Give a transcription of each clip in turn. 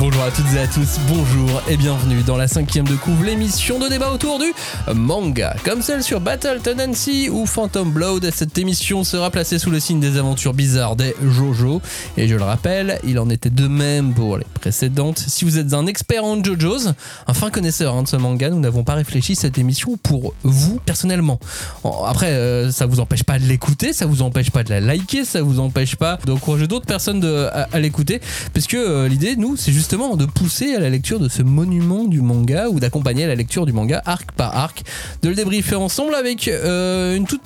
Bonjour à toutes et à tous, bonjour et bienvenue dans la 5e de couve, l'émission de débat autour du manga. Comme celle sur Battle Tendency ou Phantom Blood, cette émission sera placée sous le signe des aventures bizarres des JoJo. Et je le rappelle, il en était de même pour les précédentes. Si vous êtes un expert en JoJo's, un fin connaisseur de ce manga, nous n'avons pas réfléchi cette émission pour vous personnellement. Après, ça vous empêche pas de l'écouter, ça vous empêche pas de la liker, ça vous empêche pas d'encourager d'autres personnes à l'écouter, parce que l'idée, nous, c'est justement de pousser à la lecture de ce monument du manga ou d'accompagner la lecture du manga arc par arc, de le débriefer ensemble avec une toute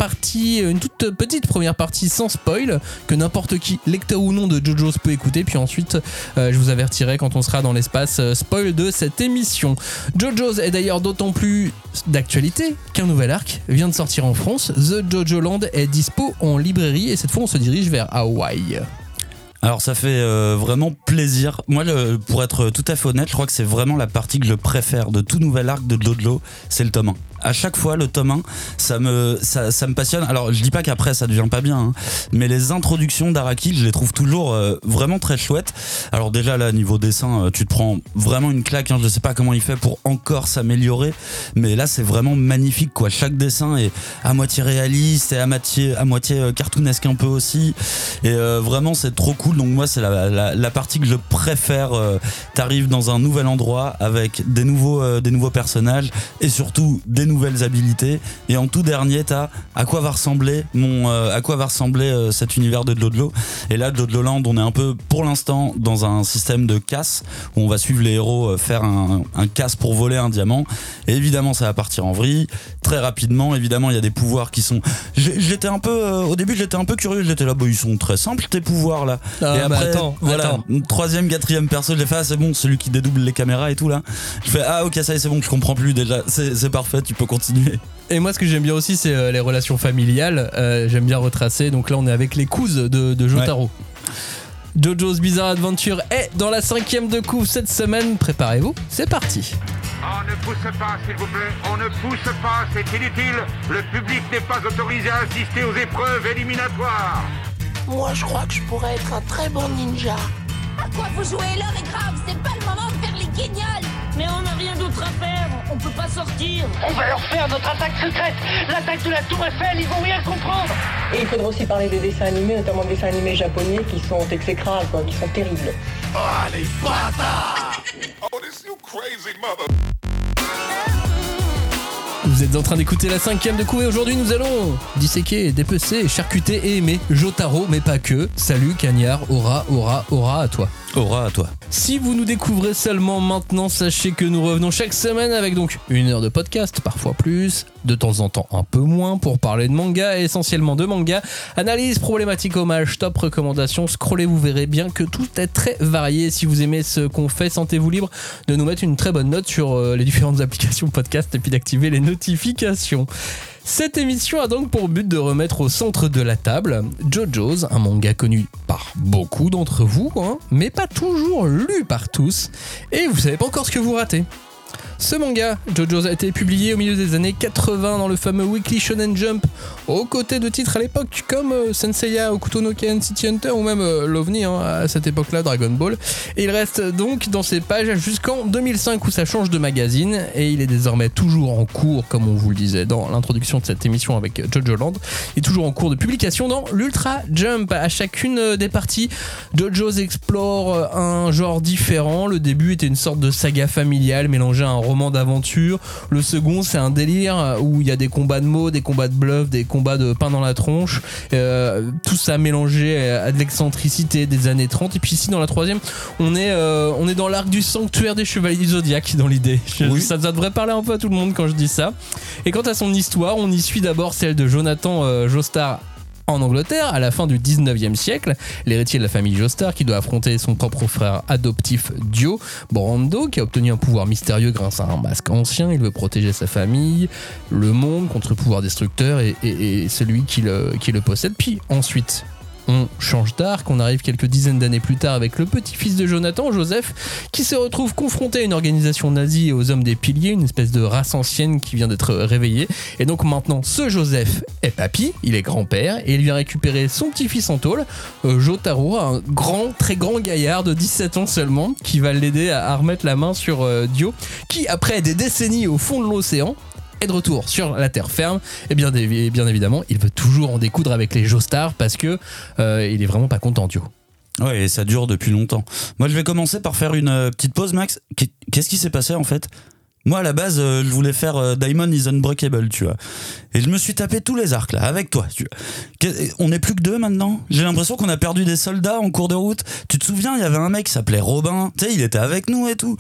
petite première partie sans spoil que n'importe qui, lecteur ou non de JoJo's, peut écouter, puis ensuite je vous avertirai quand on sera dans l'espace spoil de cette émission. JoJo's est d'ailleurs d'autant plus d'actualité qu'un nouvel arc vient de sortir en France. The JoJo Land est dispo en librairie et cette fois on se dirige vers Hawaï. Alors ça fait vraiment plaisir. Moi, pour être tout à fait honnête, je crois que c'est vraiment la partie que je préfère de tout nouvel arc de JoJo, c'est le tome 1. À chaque fois, le tome 1, ça me passionne. Alors, je dis pas qu'après, ça devient pas bien, hein, mais les introductions d'Araki, je les trouve toujours vraiment très chouettes. Alors déjà, là, niveau dessin, tu te prends vraiment une claque, hein, je sais pas comment il fait pour encore s'améliorer, mais là, c'est vraiment magnifique, quoi. Chaque dessin est à moitié réaliste et à moitié cartoonesque un peu aussi. Et vraiment, c'est trop cool. Donc moi, c'est la partie que je préfère. T'arrives dans un nouvel endroit avec des nouveaux personnages et surtout des nouvelles habilités, et en tout dernier t'as à quoi va ressembler cet univers de JoJo. Et là, JoJo Land, on est un peu pour l'instant dans un système de casse où on va suivre les héros faire un casse pour voler un diamant, et évidemment ça va partir en vrille très rapidement. Évidemment il y a des pouvoirs qui sont, j'étais un peu au début j'étais un peu curieux, j'étais là, ils sont très simples tes pouvoirs là, et après attends. Troisième, quatrième perso, j'ai fait c'est bon, celui qui dédouble les caméras et tout là, je fais ok, ça y est, c'est bon, je comprends plus déjà, c'est parfait, tu peux continuer. Et moi, ce que j'aime bien aussi, c'est les relations familiales. J'aime bien retracer. Donc là, on est avec les cousses de Jotaro. Ouais. JoJo's Bizarre Adventure est dans la 5e de couve cette semaine. Préparez-vous, c'est parti. On ne pousse pas, s'il vous plaît. On ne pousse pas, c'est inutile. Le public n'est pas autorisé à assister aux épreuves éliminatoires. Moi, je crois que je pourrais être un très bon ninja. À quoi vous jouez? L'heure est grave, c'est pas le moment de faire les guignols. Mais on n'a rien d'autre à faire, on peut pas sortir. On va leur faire notre attaque secrète, l'attaque de la Tour Eiffel, ils vont rien comprendre. Et il faudra aussi parler des dessins animés, notamment des dessins animés japonais qui sont exécrables, quoi, qui sont terribles. Oh, les bâtards! Oh, this you crazy mother! Vous êtes en train d'écouter la 5e de couve et aujourd'hui nous allons disséquer, dépecer, charcuter et aimer Jotaro, mais pas que. Salut Cagnard, aura à toi. Aura à toi. Si vous nous découvrez seulement maintenant, sachez que nous revenons chaque semaine avec donc 1 heure de podcast, parfois plus, de temps en temps un peu moins, pour parler de manga, essentiellement de manga. Analyse, problématique, hommage, top, recommandations, scrollez, vous verrez bien que tout est très varié. Si vous aimez ce qu'on fait, sentez-vous libre de nous mettre une très bonne note sur les différentes applications podcast et puis d'activer les notifications. Cette émission a donc pour but de remettre au centre de la table JoJo's, un manga connu par beaucoup d'entre vous, mais pas toujours lu par tous, et vous savez pas encore ce que vous ratez. Ce manga, JoJo's, a été publié au milieu des années 80 dans le fameux Weekly Shonen Jump, aux côtés de titres à l'époque comme Senseiya, Hokuto no Ken, City Hunter ou même l'OVNI, à cette époque-là, Dragon Ball. Et il reste donc dans ces pages jusqu'en 2005 où ça change de magazine, et il est désormais toujours en cours, comme on vous le disait dans l'introduction de cette émission avec JoJo Land, il est toujours en cours de publication dans l'Ultra Jump. À chacune des parties, JoJo's explore un genre différent. Le début était une sorte de saga familiale mélangée à un roman d'aventure. Le second, c'est un délire où il y a des combats de mots, des combats de bluff, des combats de pain dans la tronche, tout ça mélangé à de l'excentricité des années 30. Et puis ici, dans la 3e, on est dans l'arc du sanctuaire des chevaliers du Zodiac dans l'idée. Oui. Ça devrait parler un peu à tout le monde quand je dis ça. Et quant à son histoire, on y suit d'abord celle de Jonathan Joestar en Angleterre à la fin du 19e siècle, l'héritier de la famille Joestar qui doit affronter son propre frère adoptif Dio, Brando, qui a obtenu un pouvoir mystérieux grâce à un masque ancien. Il veut protéger sa famille, le monde contre le pouvoir destructeur et celui qui le possède. Puis ensuite, on change d'arc, on arrive quelques dizaines d'années plus tard avec le petit-fils de Jonathan, Joseph, qui se retrouve confronté à une organisation nazie et aux hommes des piliers, une espèce de race ancienne qui vient d'être réveillée. Et donc maintenant, ce Joseph est papy, il est grand-père, et il vient récupérer son petit-fils en tôle, Jotaro, un grand, très grand gaillard de 17 ans seulement, qui va l'aider à remettre la main sur Dio, qui après des décennies au fond de l'océan, est de retour sur la terre ferme. Et bien évidemment, il veut toujours en découdre avec les Joestars parce que il est vraiment pas content, Dio. Ouais, et ça dure depuis longtemps. Moi, je vais commencer par faire une petite pause, Max. Qu'est-ce qui s'est passé en fait ? Moi, à la base, je voulais faire Diamond is Unbreakable, tu vois. Et je me suis tapé tous les arcs là, avec toi, tu vois. On n'est plus que 2 maintenant. J'ai l'impression qu'on a perdu des soldats en cours de route. Tu te souviens, il y avait un mec qui s'appelait Robin. Tu sais, il était avec nous et tout.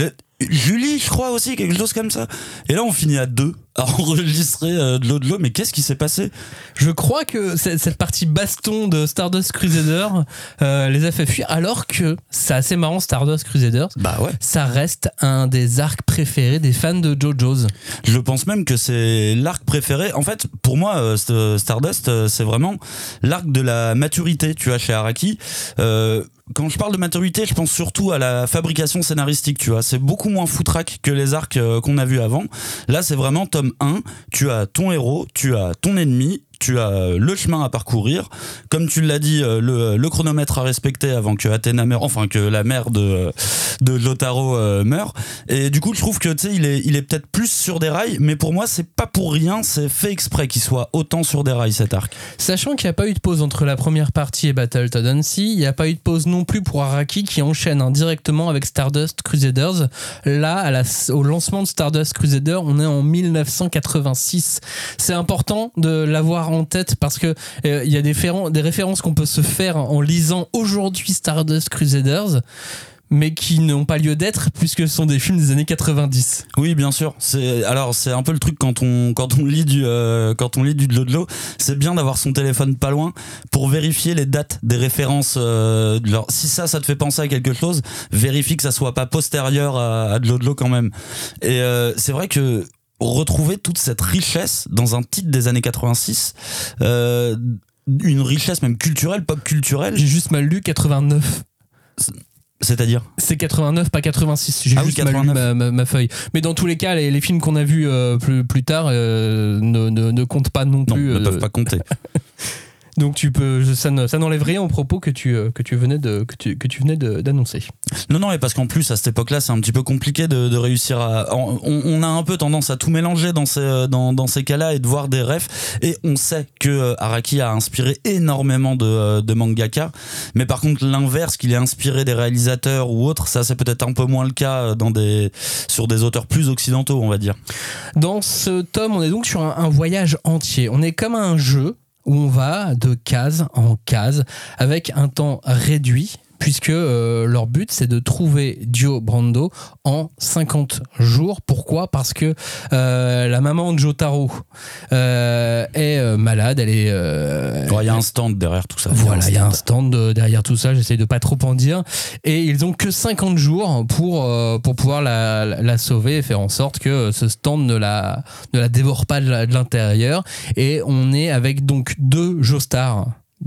Julie, je crois aussi, quelque chose comme ça. Et là, on finit à 2 à enregistrer de l'eau. Mais qu'est-ce qui s'est passé ? Je crois que cette partie baston de Stardust Crusader les a fait fuir, alors que c'est assez marrant, Stardust Crusaders. Bah ouais. Ça reste un des arcs préférés des fans de JoJo's. Je pense même que c'est l'arc préféré. En fait, pour moi, Stardust, c'est vraiment l'arc de la maturité, tu vois, chez Araki. Quand je parle de maturité, je pense surtout à la fabrication scénaristique, tu vois. C'est beaucoup moins foutraque que les arcs qu'on a vus avant. Là, c'est vraiment tome 1, tu as ton héros, tu as ton ennemi, tu as le chemin à parcourir. Comme tu l'as dit, le chronomètre à respecter avant que Athéna meure, enfin que la mère de Jotaro meure. Et du coup, je trouve que tu sais, il est peut-être plus sur des rails, mais pour moi, c'est pas pour rien, c'est fait exprès qu'il soit autant sur des rails cet arc. Sachant qu'il n'y a pas eu de pause entre la première partie et Battletoads Sea, il n'y a pas eu de pause non plus pour Araki qui enchaîne directement avec Stardust Crusaders. Là, au lancement de Stardust Crusader, on est en 1986. C'est important de l'avoir en tête parce que il y a des références qu'on peut se faire en lisant aujourd'hui Stardust Crusaders, mais qui n'ont pas lieu d'être puisque ce sont des films des années 90. Oui, bien sûr. C'est un peu le truc quand on lit du JoJo, c'est bien d'avoir son téléphone pas loin pour vérifier les dates des références. Si ça te fait penser à quelque chose, vérifie que ça soit pas postérieur à JoJo quand même. Et c'est vrai que retrouver toute cette richesse dans un titre des années 86, une richesse même culturelle, pop culturelle. J'ai juste mal lu 89. C'est-à-dire ? C'est 89, pas 86. J'ai juste mal lu ma feuille. Mais dans tous les cas, les films qu'on a vus plus tard ne comptent pas non plus. Non, ne peuvent pas compter. Donc ça n'enlève rien aux propos que tu venais d'annoncer. Non, et parce qu'en plus à cette époque-là, c'est un petit peu compliqué de réussir à. On a un peu tendance à tout mélanger dans ces cas-là et de voir des refs. Et on sait que Araki a inspiré énormément de mangaka, mais par contre l'inverse, qu'il ait inspiré des réalisateurs ou autres, ça c'est peut-être un peu moins le cas sur des auteurs plus occidentaux, on va dire. Dans ce tome, on est donc sur un voyage entier. On est comme un jeu où on va de case en case avec un temps réduit, puisque leur but c'est de trouver Dio Brando en 50 jours. Pourquoi ? Parce que la maman de Jotaro est malade, elle est... Il y a un stand derrière tout ça. Voilà, il y a un stand derrière tout ça, j'essaie de pas trop en dire. Et ils ont que 50 jours pour pouvoir la sauver et faire en sorte que ce stand ne la dévore pas de l'intérieur. Et on est avec donc 2 Joestars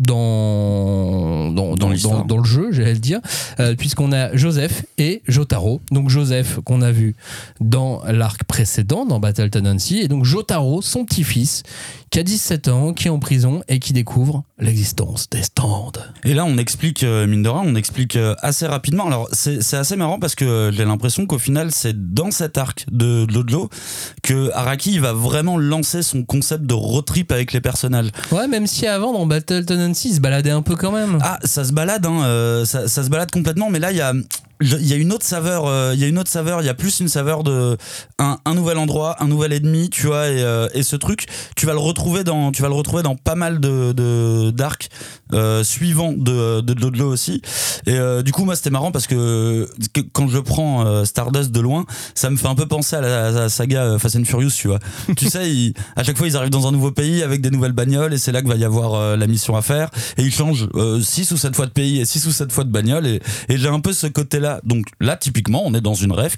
dans le jeu, j'allais le dire, puisqu'on a Joseph et Jotaro. Donc Joseph qu'on a vu dans l'arc précédent, dans Battletoads Sea, et donc Jotaro, son petit-fils, qui a 17 ans, qui est en prison et qui découvre l'existence des stands. Et là, on explique, mine de rien, assez rapidement. Alors, c'est assez marrant parce que j'ai l'impression qu'au final, c'est dans cet arc de JoJo que Araki va vraiment lancer son concept de road trip avec les personnages. Ouais, même si avant, dans Battletoads Sea, il se baladait un peu quand même. Ah, ça se balade, ça se balade complètement, mais là, il y a une autre saveur, il y a plus une saveur de un nouvel endroit, un nouvel ennemi, tu vois, et ce truc, tu vas le retrouver dans pas mal d'arcs suivants de JoJo aussi. Et du coup, moi, c'était marrant parce que quand je prends Stardust de loin, ça me fait un peu penser à la saga Fast and Furious, tu vois. Tu sais, à chaque fois, ils arrivent dans un nouveau pays avec des nouvelles bagnoles et c'est là que va y avoir la mission à faire. Et ils changent 6 ou 7 fois de pays et 6 ou 7 fois de bagnole. Et j'ai un peu ce côté-là. Donc là, typiquement, on est dans une ref qui est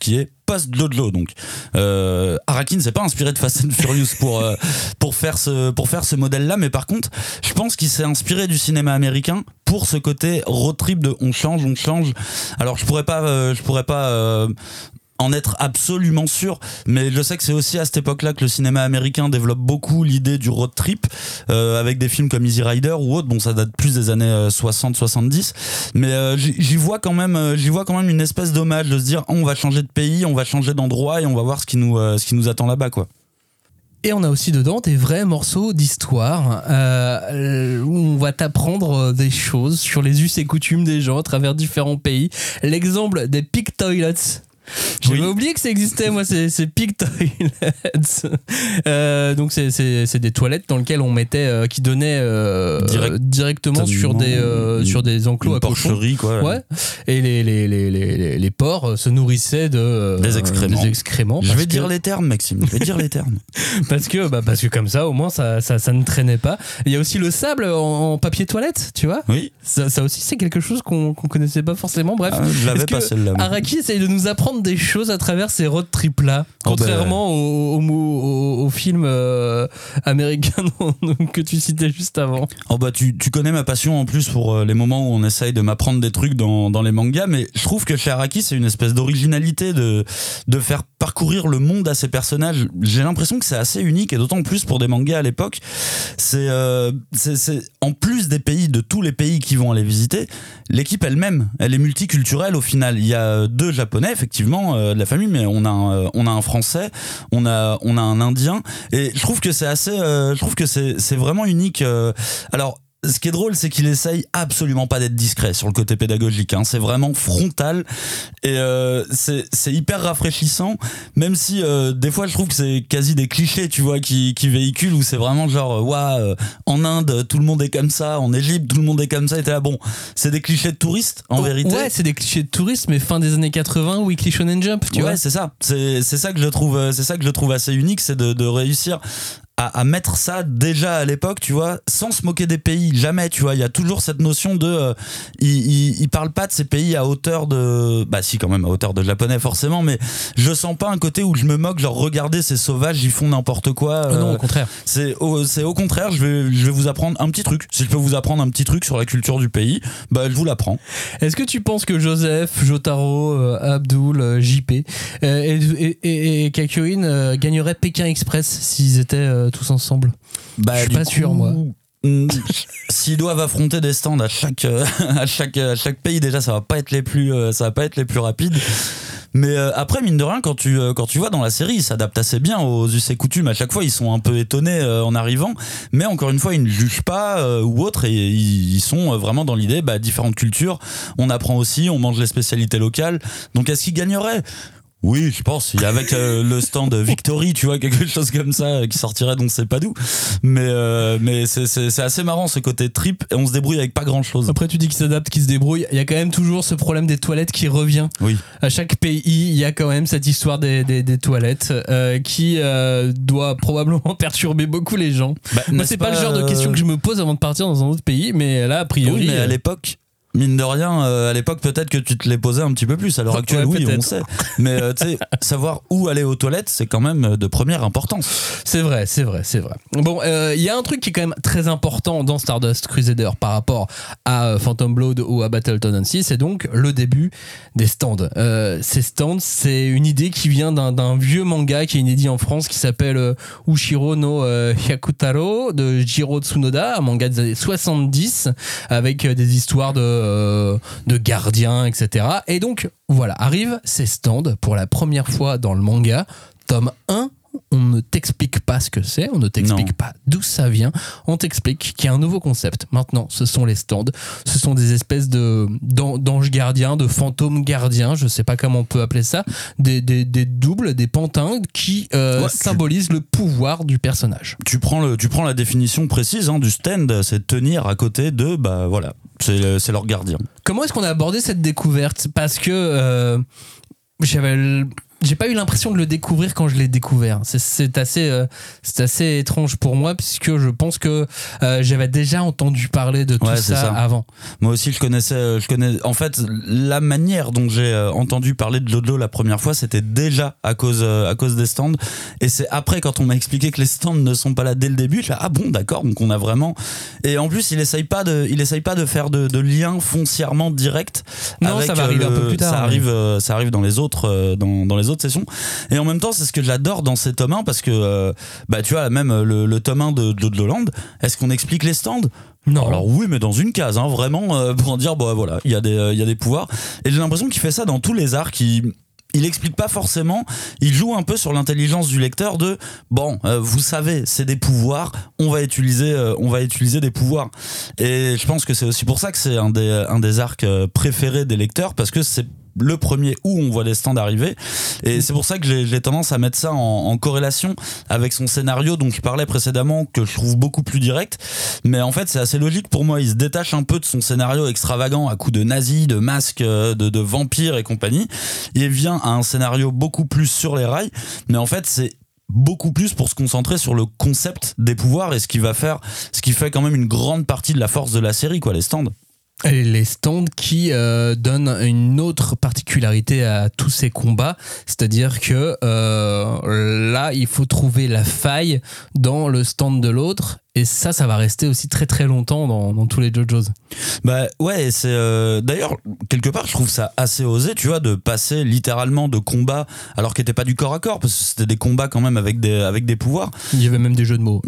post-JoJo. Donc Araki ne s'est pas inspiré de Fast and Furious pour faire ce modèle-là, mais par contre, je pense qu'il s'est inspiré du cinéma américain pour ce côté road trip de on change. Alors je pourrais pas en être absolument sûr, mais je sais que c'est aussi à cette époque-là que le cinéma américain développe beaucoup l'idée du road trip, avec des films comme Easy Rider ou autre. Bon, ça date plus des années 60-70, mais j'y vois quand même une espèce d'hommage de se dire on va changer de pays, on va changer d'endroit et on va voir ce qui nous attend là-bas, quoi. Et on a aussi dedans des vrais morceaux d'histoire où on va t'apprendre des choses sur les us et coutumes des gens à travers différents pays. L'exemple des pig toilets. J'avais oublié que ça existait, moi, ces pig toilets. Donc c'est des toilettes dans lesquelles on mettait, qui donnaient directement sur des enclos à cochons. Porcherie, quoi. Ouais. Et les porcs se nourrissaient des excréments. Je vais dire les termes, Maxime. Je vais dire les termes. parce que comme ça, au moins, ça ne traînait pas. Il y a aussi le sable en papier toilette, tu vois. Oui. Ça aussi, c'est quelque chose qu'on connaissait pas forcément. Bref. Je l'avais pas, celle-là. Araki essaye de nous apprendre des choses à travers ces road trips là, contrairement au film américain que tu citais juste avant. Oh bah tu connais ma passion en plus pour les moments où on essaye de m'apprendre des trucs dans les mangas, mais je trouve que chez Araki c'est une espèce d'originalité de faire parcourir le monde à ces personnages. J'ai l'impression que c'est assez unique, et d'autant plus pour des mangas à l'époque. C'est en plus des pays, de tous les pays qui vont aller visiter, l'équipe elle-même, elle est multiculturelle au final. Il y a 2 Japonais effectivement de la famille, mais on a un Français, on a un Indien, et je trouve que c'est vraiment unique. Alors ce qui est drôle, c'est qu'il essaye absolument pas d'être discret sur le côté pédagogique, hein. C'est vraiment frontal, et c'est hyper rafraîchissant, même si des fois je trouve que c'est quasi des clichés, tu vois, qui véhiculent, où c'est vraiment genre en Inde tout le monde est comme ça, en Égypte tout le monde est comme ça, et t'es là, bon, c'est des clichés de touristes en vérité. Ouais, c'est des clichés de touristes, mais fin des années 80, Weekly Shonen Jump, tu vois. Ouais, c'est ça que je trouve assez unique, c'est de réussir à mettre ça déjà à l'époque, tu vois, sans se moquer des pays, jamais, tu vois. Il y a toujours cette notion de il parle pas de ces pays à hauteur de, bah si, quand même à hauteur de japonais forcément, mais je sens pas un côté où je me moque, genre regardez ces sauvages, ils font n'importe quoi. Non, au contraire. C'est au contraire, je vais vous apprendre un petit truc. Si je peux vous apprendre un petit truc sur la culture du pays, bah je vous l'apprends. Est-ce que tu penses que Joseph, Jotaro, Abdul, JP et Kakuin gagneraient Pékin Express s'ils étaient tous ensemble? Bah, je suis pas sûr, moi. S'ils doivent affronter des stands à chaque pays, déjà ça va pas être les plus rapides. Mais après, mine de rien, quand tu vois dans la série, ils s'adaptent assez bien aux us et coutumes. À chaque fois, ils sont un peu étonnés en arrivant, mais encore une fois, ils ne jugent pas ou autre, et ils sont vraiment dans l'idée, bah, différentes cultures. On apprend aussi, on mange les spécialités locales. Donc, est-ce qu'ils gagneraient ? Oui, je pense. Il y a avec le stand Victory, tu vois, quelque chose comme ça qui sortirait, donc c'est pas d'où. Mais c'est assez marrant ce côté trip, et on se débrouille avec pas grand chose. Après, tu dis qu'ils s'adaptent, qu'ils se débrouillent. Il y a quand même toujours ce problème des toilettes qui revient. Oui. À chaque pays, il y a quand même cette histoire des toilettes qui doit probablement perturber beaucoup les gens. Bah, moi, c'est pas le genre de question que je me pose avant de partir dans un autre pays, mais là, a priori. Oui, mais à l'époque. Mine de rien, à l'époque, peut-être que tu te les posais un petit peu plus. À l'heure actuelle, oui, on sait. Mais tu sais, savoir où aller aux toilettes, c'est quand même de première importance. C'est vrai. Bon, il y a un truc qui est quand même très important dans Stardust Crusader par rapport à Phantom Blood ou à Battle-Toad, c'est donc le début des stands. Ces stands, c'est une idée qui vient d'un vieux manga qui est inédit en France, qui s'appelle Ushiro no Hyakutaro de Jiro Tsunoda, un manga des années 70 avec des histoires de gardiens, etc. Et donc, voilà, arrivent ces stands pour la première fois dans le manga. Tome 1, on ne t'explique pas ce que c'est, on ne t'explique pas d'où ça vient, on t'explique qu'il y a un nouveau concept. Maintenant, ce sont les stands, ce sont des espèces d'anges gardiens, de fantômes gardiens, je sais pas comment on peut appeler ça, des doubles, des pantins qui symbolisent le pouvoir du personnage. Tu prends la définition précise du stand, c'est tenir à côté de, bah voilà, c'est leur gardien. Comment est-ce qu'on a abordé cette découverte ? Parce que j'ai pas eu l'impression de le découvrir quand je l'ai découvert. C'est assez étrange pour moi, puisque je pense que j'avais déjà entendu parler de tout ça avant. Moi aussi, je connais. En fait, la manière dont j'ai entendu parler de JoJo la première fois, c'était déjà à cause des stands. Et c'est après, quand on m'a expliqué que les stands ne sont pas là dès le début, je suis là, ah bon, d'accord, donc on a vraiment. Et en plus, il essaye pas de faire de lien foncièrement direct. Non, avec, ça va arriver un peu plus tard. Ça arrive dans les autres sessions. Et en même temps, c'est ce que j'adore dans ces tomes 1, parce que tu vois, même le tome 1 de JoJo Land, est-ce qu'on explique les stands ? Non. Alors oui, mais dans une case, vraiment, pour en dire, voilà, il y a des pouvoirs. Et j'ai l'impression qu'il fait ça dans tous les arcs. Il explique pas forcément, il joue un peu sur l'intelligence du lecteur de vous savez, c'est des pouvoirs, on va utiliser des pouvoirs. Et je pense que c'est aussi pour ça que c'est un des arcs préférés des lecteurs, parce que c'est le premier où on voit les stands arriver, et c'est pour ça que j'ai tendance à mettre ça en corrélation avec son scénario dont je parlais précédemment, que je trouve beaucoup plus direct. Mais en fait, c'est assez logique pour moi, il se détache un peu de son scénario extravagant à coups de nazis, de masques, de vampires et compagnie, il vient à un scénario beaucoup plus sur les rails, mais en fait c'est beaucoup plus pour se concentrer sur le concept des pouvoirs, et ce qui fait quand même une grande partie de la force de la série, quoi, les stands. Et les stands qui donnent une autre particularité à tous ces combats, c'est-à-dire que là, il faut trouver la faille dans le stand de l'autre, et ça va rester aussi très très longtemps dans tous les JoJo's. Bah ouais, c'est d'ailleurs quelque part je trouve ça assez osé, tu vois, de passer littéralement de combats alors qu'ils n'étaient pas du corps à corps, parce que c'était des combats quand même avec des pouvoirs. Il y avait même des jeux de mots.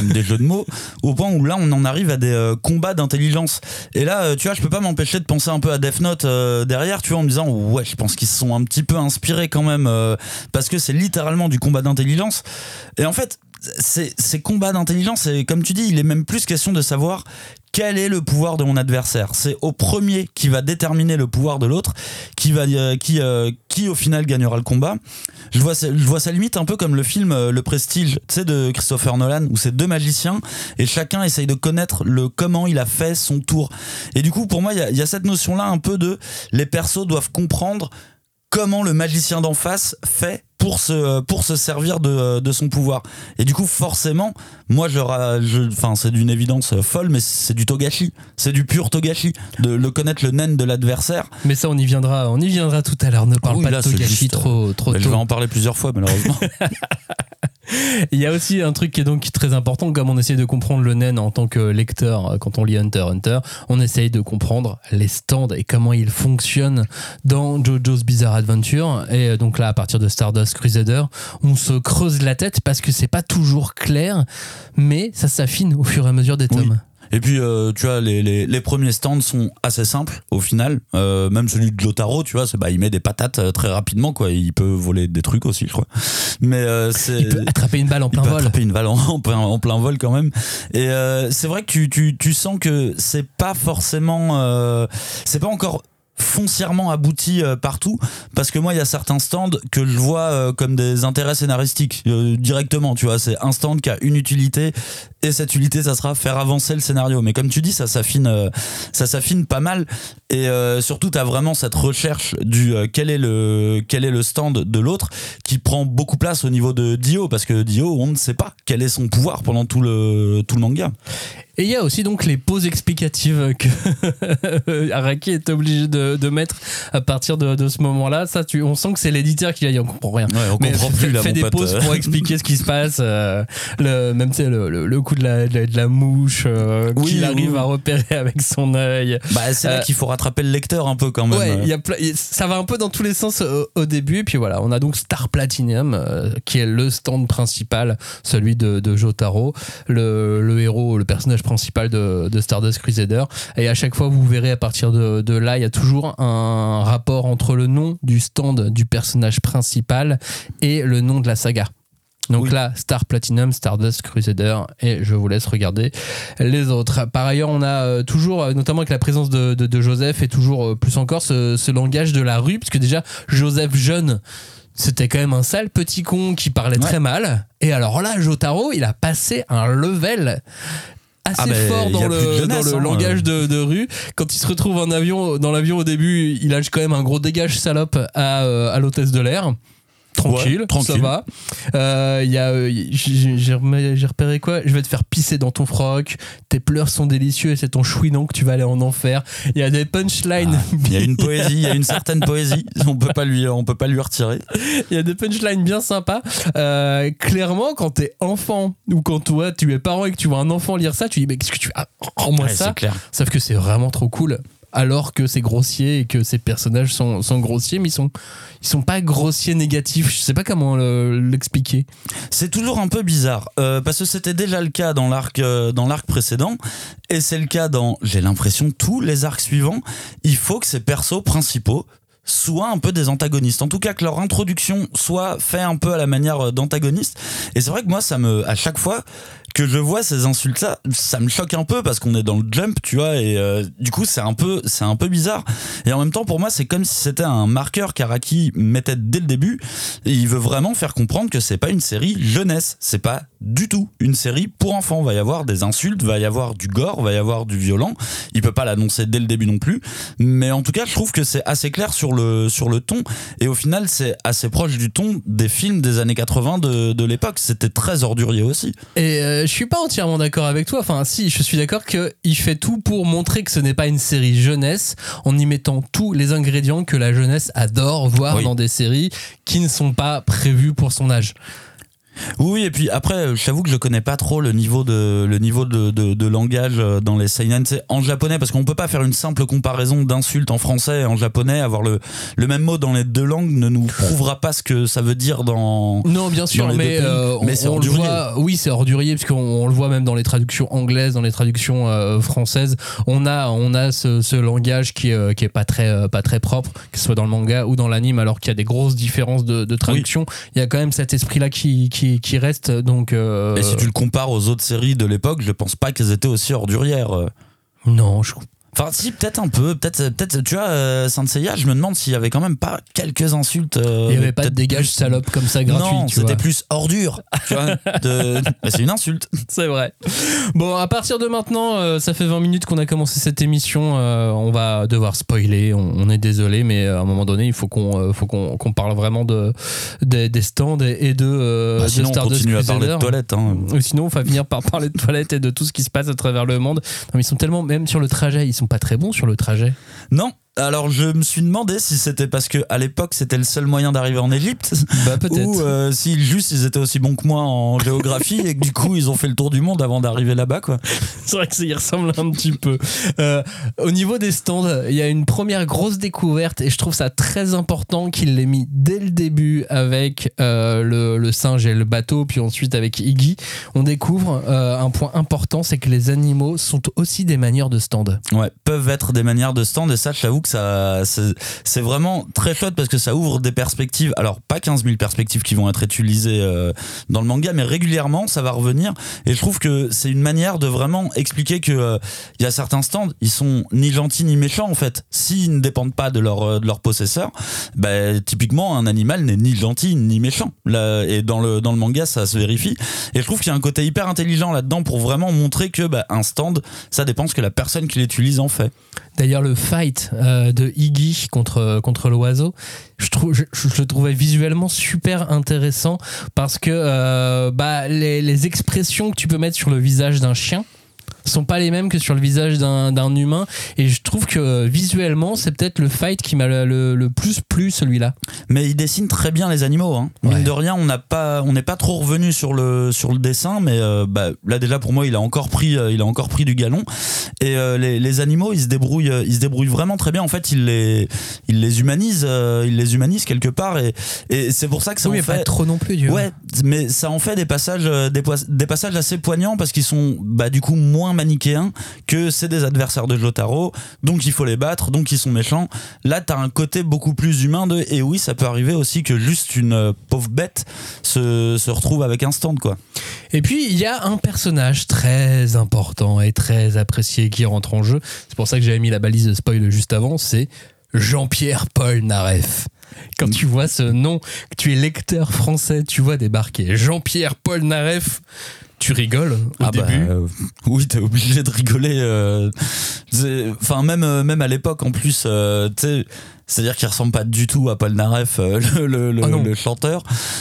Au point où là on en arrive à des combats d'intelligence. Et là, tu vois, je peux pas m'empêcher de penser un peu à Death Note derrière, tu vois, en me disant ouais, je pense qu'ils se sont un petit peu inspirés quand même, parce que c'est littéralement du combat d'intelligence. Et en fait, ces combats d'intelligence, et comme tu dis, il est même plus question de savoir quel est le pouvoir de mon adversaire. C'est au premier qui va déterminer le pouvoir de l'autre qui au final gagnera le combat. Je vois ça limite un peu comme le film Le Prestige, tu sais, de Christopher Nolan, où c'est deux magiciens et chacun essaye de connaître comment il a fait son tour. Et du coup, pour moi, il y a cette notion-là un peu de les persos doivent comprendre comment le magicien d'en face fait pour se servir de son pouvoir. Et du coup, forcément, moi, c'est d'une évidence folle, mais c'est du Togashi. C'est du pur Togashi. De le connaître le nen de l'adversaire. Mais ça, on y viendra tout à l'heure. Ne parle pas de Togashi juste, trop tôt. Je vais en parler plusieurs fois, malheureusement. Il y a aussi un truc qui est donc très important, comme on essaie de comprendre le nen en tant que lecteur quand on lit Hunter x Hunter, on essaye de comprendre les stands et comment ils fonctionnent dans JoJo's Bizarre Adventure. Et donc là, à partir de Stardust Crusader, on se creuse la tête parce que c'est pas toujours clair, mais ça s'affine au fur et à mesure des tomes. Oui. Et puis tu vois, les premiers stands sont assez simples au final, même celui de Jotaro, tu vois, il met des patates très rapidement, quoi. Il peut voler des trucs aussi, je crois, mais il peut attraper une balle en plein vol. Attraper une balle en plein vol quand même. Et c'est vrai que tu sens que c'est pas forcément c'est pas encore foncièrement abouti partout, parce que moi il y a certains stands que je vois comme des intérêts scénaristiques directement, tu vois, c'est un stand qui a une utilité, et cette utilité ça sera faire avancer le scénario, mais comme tu dis, ça s'affine pas mal. Et surtout t'as vraiment cette recherche du quel est le stand de l'autre, qui prend beaucoup place au niveau de Dio, parce que Dio, on ne sait pas quel est son pouvoir pendant tout le manga. Et il y a aussi donc les pauses explicatives que Araki est obligé de mettre à partir de ce moment-là. Ça, on sent que c'est l'éditeur qui a dit on comprend rien. Ouais, on comprend plus là, fait des pauses pour expliquer ce qui se passe. Même tu sais, le coup de la mouche qu'il arrive à repérer avec son œil. Bah c'est là qu'il faut rattraper le lecteur un peu quand même. Ouais, ça va un peu dans tous les sens au début. Et puis voilà, on a donc Star Platinum qui est le stand principal, celui de Jotaro, le héros, le personnage principal de Stardust Crusader. Et à chaque fois, vous verrez, à partir de là, il y a toujours un rapport entre le nom du stand du personnage principal et le nom de la saga. Donc là, Star Platinum, Stardust Crusader, et je vous laisse regarder les autres. Par ailleurs, on a toujours, notamment avec la présence de Joseph, et toujours plus encore ce langage de la rue, parce que déjà, Joseph jeune, c'était quand même un sale petit con qui parlait très mal. Et alors là, Jotaro, il a passé un level assez fort dans le langage de rue. Quand il se retrouve dans l'avion au début, il lâche quand même un gros dégage salope à l'hôtesse de l'air. Tranquille, Ouais, tranquille. ça va. J'ai repéré quoi? Je vais te faire pisser dans ton froc. Tes pleurs sont délicieux et c'est ton chouinon que tu vas aller en enfer. Il y a des punchlines. Il y a une poésie, il y a une certaine poésie. On peut pas lui retirer. Il y a des punchlines bien sympas. Clairement, quand t'es enfant ou quand toi tu es parent et que tu vois un enfant lire ça, tu dis mais qu'est-ce que tu as? Rends-moi ça. C'est clair. Sauf que c'est vraiment trop cool. Alors que c'est grossier et que ces personnages sont grossiers, mais ils sont pas grossiers négatifs. Je sais pas comment l'expliquer. C'est toujours un peu bizarre parce que c'était déjà le cas dans l'arc précédent et c'est le cas dans, j'ai l'impression, tous les arcs suivants. Il faut que ces persos principaux soient un peu des antagonistes. En tout cas, que leur introduction soit fait un peu à la manière d'antagoniste. Et c'est vrai que moi, à chaque fois que je vois ces insultes-là, ça me choque un peu parce qu'on est dans le Jump, tu vois, et du coup, c'est un peu bizarre. Et en même temps, pour moi, c'est comme si c'était un marqueur qu'Araki mettait dès le début. Et il veut vraiment faire comprendre que c'est pas une série jeunesse. C'est pas du tout une série pour enfants. Va y avoir des insultes, va y avoir du gore, va y avoir du violent. Il peut pas l'annoncer dès le début non plus. Mais en tout cas, je trouve que c'est assez clair sur le ton. Et au final, c'est assez proche du ton des films des années 80 de l'époque. C'était très ordurier aussi. Et je suis pas entièrement d'accord avec toi. Enfin, si, je suis d'accord qu'il fait tout pour montrer que ce n'est pas une série jeunesse en y mettant tous les ingrédients que la jeunesse adore voir dans des séries qui ne sont pas prévues pour son âge. Oui, et puis après, j'avoue que je connais pas trop le niveau de langage dans les seinen. C'est en japonais, parce qu'on peut pas faire une simple comparaison d'insultes en français et en japonais. Avoir le même mot dans les deux langues ne nous prouvera pas ce que ça veut dire dans. Non, bien sûr, mais c'est on le ordurier. voit. Oui, c'est ordurier, parce qu'on le voit même dans les traductions anglaises, dans les traductions françaises. On a ce langage qui est pas très propre, que ce soit dans le manga ou dans l'anime, alors qu'il y a des grosses différences de traduction. Il y a quand même cet esprit-là qui reste, donc Et si tu le compares aux autres séries de l'époque, je pense pas qu'elles étaient aussi ordurières. Non, Enfin, si, peut-être un peu. Peut-être tu vois, Saint Seiya, je me demande s'il y avait quand même pas quelques insultes. Il y avait pas de dégage salope comme ça gratuit. Non, tu vois. c'était plus ordure. Tu vois, mais c'est une insulte. C'est vrai. Bon, à partir de maintenant, ça fait 20 minutes qu'on a commencé cette émission. On va devoir spoiler. On est désolé, mais à un moment donné, il faut qu'on parle vraiment des stands et de sinon, Stardust on continue à parler de toilettes. Hein. Sinon, on va finir par parler de toilettes et de tout ce qui se passe à travers le monde. Non, mais ils sont tellement, même sur le trajet, ils sont pas très bons sur le trajet. Non. Alors je me suis demandé si c'était parce que à l'époque c'était le seul moyen d'arriver en Égypte, peut-être. ou si juste ils étaient aussi bons que moi en géographie et que du coup ils ont fait le tour du monde avant d'arriver là-bas, quoi. C'est vrai que ça y ressemble un petit peu. Au niveau des stands, il y a une première grosse découverte et je trouve ça très important qu'il l'ait mis dès le début avec le singe et le bateau, puis ensuite avec Iggy. On découvre un point important, c'est que les animaux sont aussi des manières de stand. Ouais, peuvent être des manières de stand, et ça j'avoue que c'est vraiment très chouette parce que ça ouvre des perspectives. Alors pas 15 000 perspectives qui vont être utilisées dans le manga, mais régulièrement ça va revenir, et je trouve que c'est une manière de vraiment expliquer que il y a certains stands, ils sont ni gentils ni méchants en fait. S'ils ne dépendent pas de leur possesseur, bah, typiquement un animal n'est ni gentil ni méchant. Là, et dans le manga ça se vérifie, et je trouve qu'il y a un côté hyper intelligent là-dedans pour vraiment montrer que un stand, ça dépend ce que la personne qui l'utilise en fait. D'ailleurs, le fight de Iggy contre l'oiseau, je le trouvais visuellement super intéressant parce que les expressions que tu peux mettre sur le visage d'un chien sont pas les mêmes que sur le visage d'un humain, et je trouve que visuellement c'est peut-être le fight qui m'a le plus plu, celui-là. Mais il dessine très bien les animaux, hein. Mine de rien, on n'est pas trop revenu sur le dessin, mais là déjà pour moi il a encore pris du galon, et les animaux ils se débrouillent vraiment très bien. En fait il les humanise quelque part, et c'est pour ça que ça en fait pas trop non plus, ouais, mais ça en fait des passages assez poignants parce qu'ils sont du coup moins manichéens, que c'est des adversaires de Jotaro, donc il faut les battre, donc ils sont méchants. Là t'as un côté beaucoup plus humain et oui, ça peut arriver aussi que juste une pauvre bête se retrouve avec un stand, quoi. Et puis il y a un personnage très important et très apprécié qui rentre en jeu, c'est pour ça que j'avais mis la balise de spoil juste avant, c'est Jean-Pierre Polnareff. Quand tu vois ce nom, que tu es lecteur français, tu vois débarquer Jean-Pierre Polnareff, tu rigoles au début. Oui, t'es obligé de rigoler. Enfin, même à l'époque, en plus, tu sais, C'est-à-dire qu'il ressemble pas du tout à Paul Naref, le chanteur.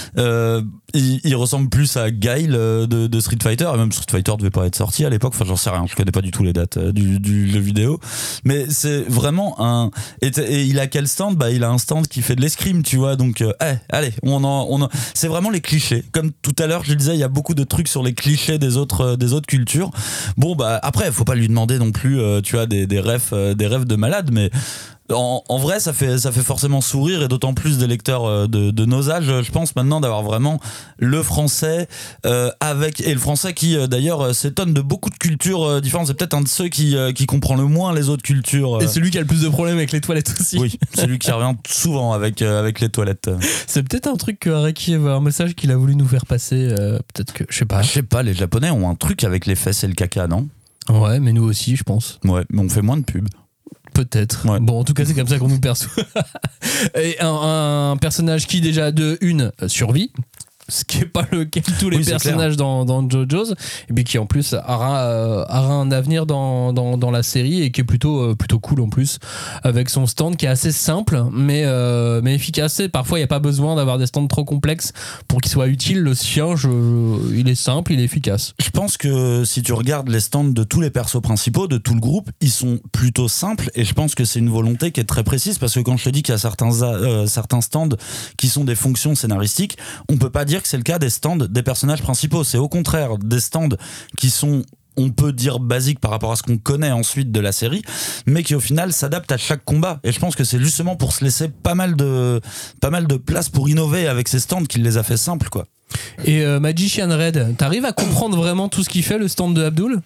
Il ressemble plus à Guile de Street Fighter, et même Street Fighter devait pas être sorti à l'époque, enfin j'en sais rien, je connais pas du tout les dates du jeu vidéo, mais c'est vraiment et il a quel stand? Il a un stand qui fait de l'escrime, tu vois, donc allez, c'est vraiment les clichés, comme tout à l'heure je le disais, il y a beaucoup de trucs sur les clichés des autres cultures. Bon après faut pas lui demander non plus tu vois des rêves de malade, mais en vrai ça fait forcément sourire, et d'autant plus des lecteurs de nos âges, je pense, maintenant, d'avoir vraiment le français et le français qui d'ailleurs s'étonne de beaucoup de cultures différentes. C'est peut-être un de ceux qui comprend le moins les autres cultures. Et celui qui a le plus de problèmes avec les toilettes aussi. Oui, celui qui revient souvent avec les toilettes. C'est peut-être un truc que Araki, un message qu'il a voulu nous faire passer, peut-être que je sais pas, les Japonais ont un truc avec les fesses et le caca, non? Ouais, mais nous aussi, je pense. Ouais, mais on fait moins de pubs. Peut-être. Ouais. Bon, en tout cas, c'est comme ça qu'on nous perçoit. Et un personnage qui, déjà, survit, ce qui n'est pas le cas de tous les personnages dans JoJo's, et puis qui en plus aura un avenir dans la série, et qui est plutôt cool en plus, avec son stand qui est assez simple mais efficace. Et parfois il n'y a pas besoin d'avoir des stands trop complexes pour qu'il soit utile. Le sien, il est simple, il est efficace. Je pense que si tu regardes les stands de tous les persos principaux de tout le groupe, ils sont plutôt simples, et je pense que c'est une volonté qui est très précise, parce que quand je te dis qu'il y a certains stands qui sont des fonctions scénaristiques, on peut pas dire que c'est le cas des stands des personnages principaux. C'est au contraire des stands qui sont, on peut dire, basiques par rapport à ce qu'on connaît ensuite de la série, mais qui au final s'adaptent à chaque combat. Et je pense que c'est justement pour se laisser pas mal de place pour innover avec ces stands qu'il les a fait simples, quoi. Et Magician Red, t'arrives à comprendre vraiment tout ce qu'il fait, le stand de Abdul?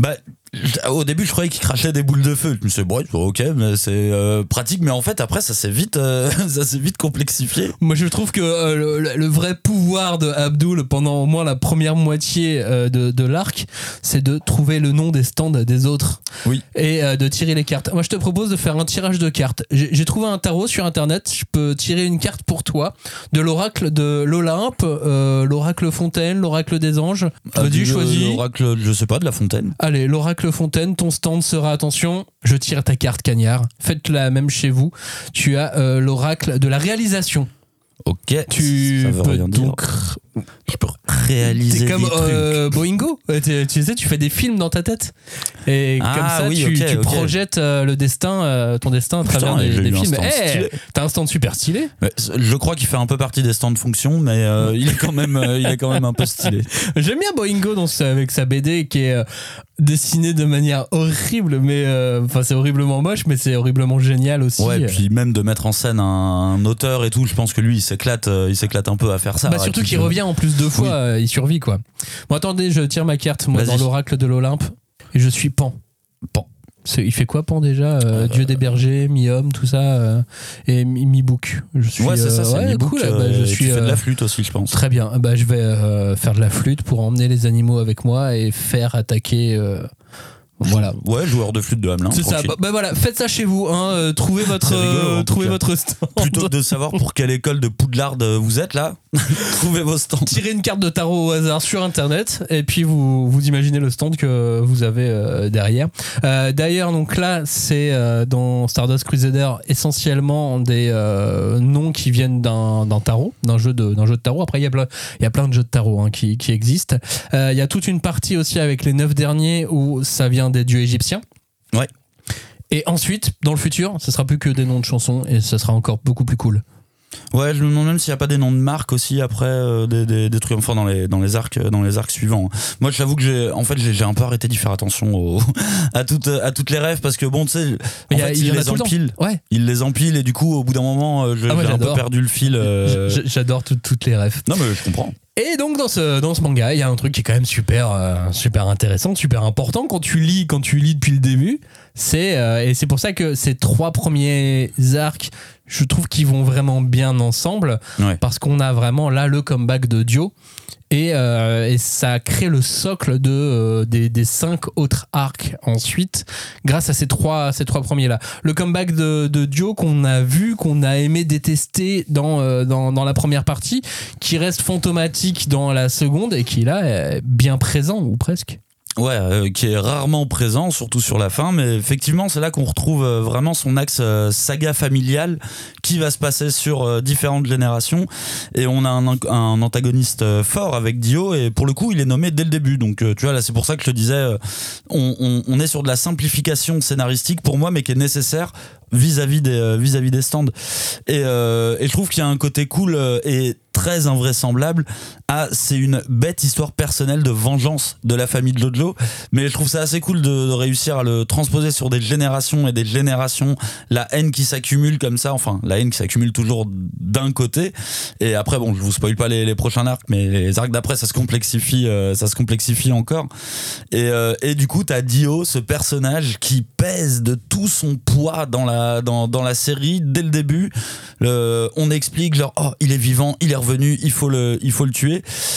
Au début, je croyais qu'il crachait des boules de feu. Je me suis dit, bon, ok, mais c'est pratique. Mais en fait, après, ça s'est vite complexifié. Moi, je trouve que le vrai pouvoir de Abdul pendant au moins la première moitié de l'arc, c'est de trouver le nom des stands des autres. Oui. Et de tirer les cartes. Moi, je te propose de faire un tirage de cartes. J'ai trouvé un tarot sur internet. Je peux tirer une carte pour toi de l'oracle de l'Olympe, l'oracle Fontaine, l'oracle des anges. Vas-y, choisis. L'oracle, je sais pas, de la Fontaine. Allez, l'oracle Fontaine, ton stand sera, attention, je tire ta carte Cagnard. Faites la même chez vous. Tu as l'oracle de la réalisation. Ok. Tu peux donc je peux réaliser des trucs. C'est comme Boingo. Tu sais, tu fais des films dans ta tête, et comme ça tu projettes le destin, ton destin à travers des films. T'as un stand super stylé. Je crois qu'il fait un peu partie des stands de fonction, mais il est quand même un peu stylé. J'aime bien Boingo avec sa BD qui est dessiné de manière horrible, mais c'est horriblement moche, mais c'est horriblement génial aussi. Ouais, et puis même de mettre en scène un auteur et tout, je pense que lui il s'éclate un peu à faire ça. Surtout qu'il revient en plus 2 fois, il survit, quoi. Bon, attendez, je tire ma carte, moi, dans l'oracle de l'Olympe, et je suis Pan. Il fait quoi, Pan, déjà? Dieu des bergers, mi-homme, tout ça, et mi-bouc. Ouais, c'est ça, c'est mi-bouc. Cool, je suis, tu fais de la flûte aussi, je pense. Très bien, je vais faire de la flûte pour emmener les animaux avec moi et faire attaquer... Voilà. Ouais, joueur de flûte de Hamelin. C'est tranquille. ça. Voilà, faites ça chez vous. Trouvez votre stand. Plutôt que de savoir pour quelle école de Poudlard vous êtes là, trouvez vos stands. Tirez une carte de tarot au hasard sur internet, et puis vous imaginez le stand que vous avez derrière. D'ailleurs, donc là, c'est dans Stardust Crusader essentiellement des noms qui viennent d'un tarot, d'un jeu de tarot. Après, il y a plein de jeux de tarot qui existent. Il y a toute une partie aussi avec les 9 derniers où ça vient des dieux égyptiens. Ouais. Et ensuite, dans le futur, ce sera plus que des noms de chansons, et ça sera encore beaucoup plus cool. Ouais, je me demande même s'il n'y a pas des noms de marques aussi après, des trucs enfin dans les arcs suivants. Moi, j'avoue que j'ai un peu arrêté d'y faire attention à toutes les rêves, parce que bon, tu sais, il les empile. Ouais. Il les empile, et du coup, au bout d'un moment, j'ai un peu perdu le fil. J'adore toutes les rêves. Non, mais je comprends. Et donc dans ce manga, il y a un truc qui est quand même super intéressant, super important quand tu lis depuis le début. Et c'est pour ça que ces 3 premiers arcs, je trouve qu'ils vont vraiment bien ensemble, parce qu'on a vraiment là le comeback de Dio. Et ça crée le socle des 5 autres arcs ensuite, grâce à ces trois premiers là. Le comeback de Dio qu'on a vu, qu'on a aimé détester dans la première partie, qui reste fantomatique dans la seconde, et qui là est bien présent, ou presque. qui est rarement présent, surtout sur la fin, mais effectivement c'est là qu'on retrouve vraiment son axe saga familiale qui va se passer sur différentes générations, et on a un antagoniste fort avec Dio, et pour le coup il est nommé dès le début, donc tu vois là c'est pour ça que je te disais on est sur de la simplification scénaristique pour moi, mais qui est nécessaire vis-à-vis des stands, et je trouve qu'il y a un côté cool et très invraisemblable c'est une bête histoire personnelle de vengeance de la famille de Jojo, mais je trouve ça assez cool de réussir à le transposer sur des générations et des générations, la haine qui s'accumule comme ça, enfin la haine qui s'accumule toujours d'un côté, et après bon je vous spoil pas les prochains arcs, mais les arcs d'après ça se complexifie encore, et du coup t'as Dio, ce personnage qui pèse de tout son poids dans la série dès le début. On explique genre il est vivant, il est revenu, il faut le tuer,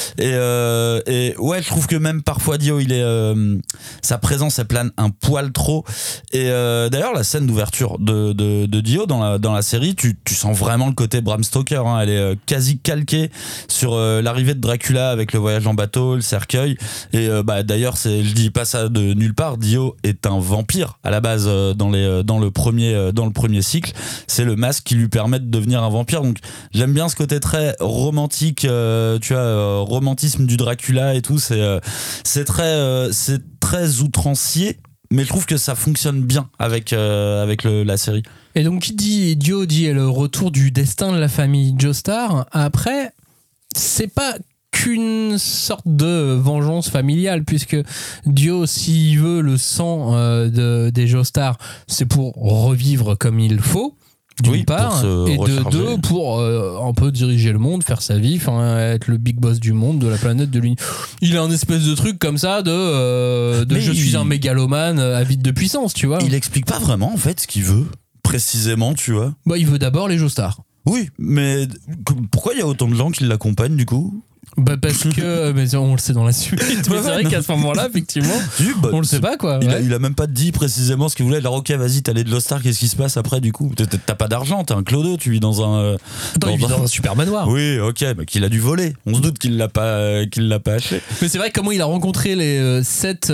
et ouais je trouve que même parfois Dio sa présence elle plane un poil trop, et d'ailleurs la scène d'ouverture de Dio dans la série, tu sens vraiment le côté Bram Stoker, hein. Elle est quasi calquée sur l'arrivée de Dracula avec le voyage en bateau, le cercueil, et d'ailleurs je dis pas ça de nulle part, Dio est un vampire à la base dans le premier cycle, c'est le masque qui lui permet de devenir un vampire, donc j'aime bien ce côté très romantique, tu vois, romantisme du Dracula et tout, c'est très outrancier, mais je trouve que ça fonctionne bien avec la série. Et donc qui dit Dio dit le retour du destin de la famille Joestar. Après, c'est pas qu'une sorte de vengeance familiale, puisque Dio, s'il veut le sang des Joestar, c'est pour revivre comme il faut, d'une part, et de deux, pour un peu diriger le monde, faire sa vie, être le big boss du monde, de la planète, de l'univers. Il a un espèce de truc comme ça je suis un mégalomane avide de puissance, tu vois. Il explique pas vraiment en fait ce qu'il veut précisément, tu vois. Il veut d'abord les Joestar. Oui, mais pourquoi il y a autant de gens qui l'accompagnent du coup ? Parce que mais on le sait dans la suite, mais c'est vrai qu'à ce moment-là effectivement on le sait pas quoi. Il a même pas dit précisément ce qu'il voulait. Alors ok vas-y t'as les de Lost Ark, qu'est-ce qui se passe après du coup? T'as pas d'argent, t'es un clodo, tu vis dans un il vit dans un super manoir. Oui ok, mais qu'il a dû voler, on se doute qu'il l'a pas acheté. Mais c'est vrai comment il a rencontré les 7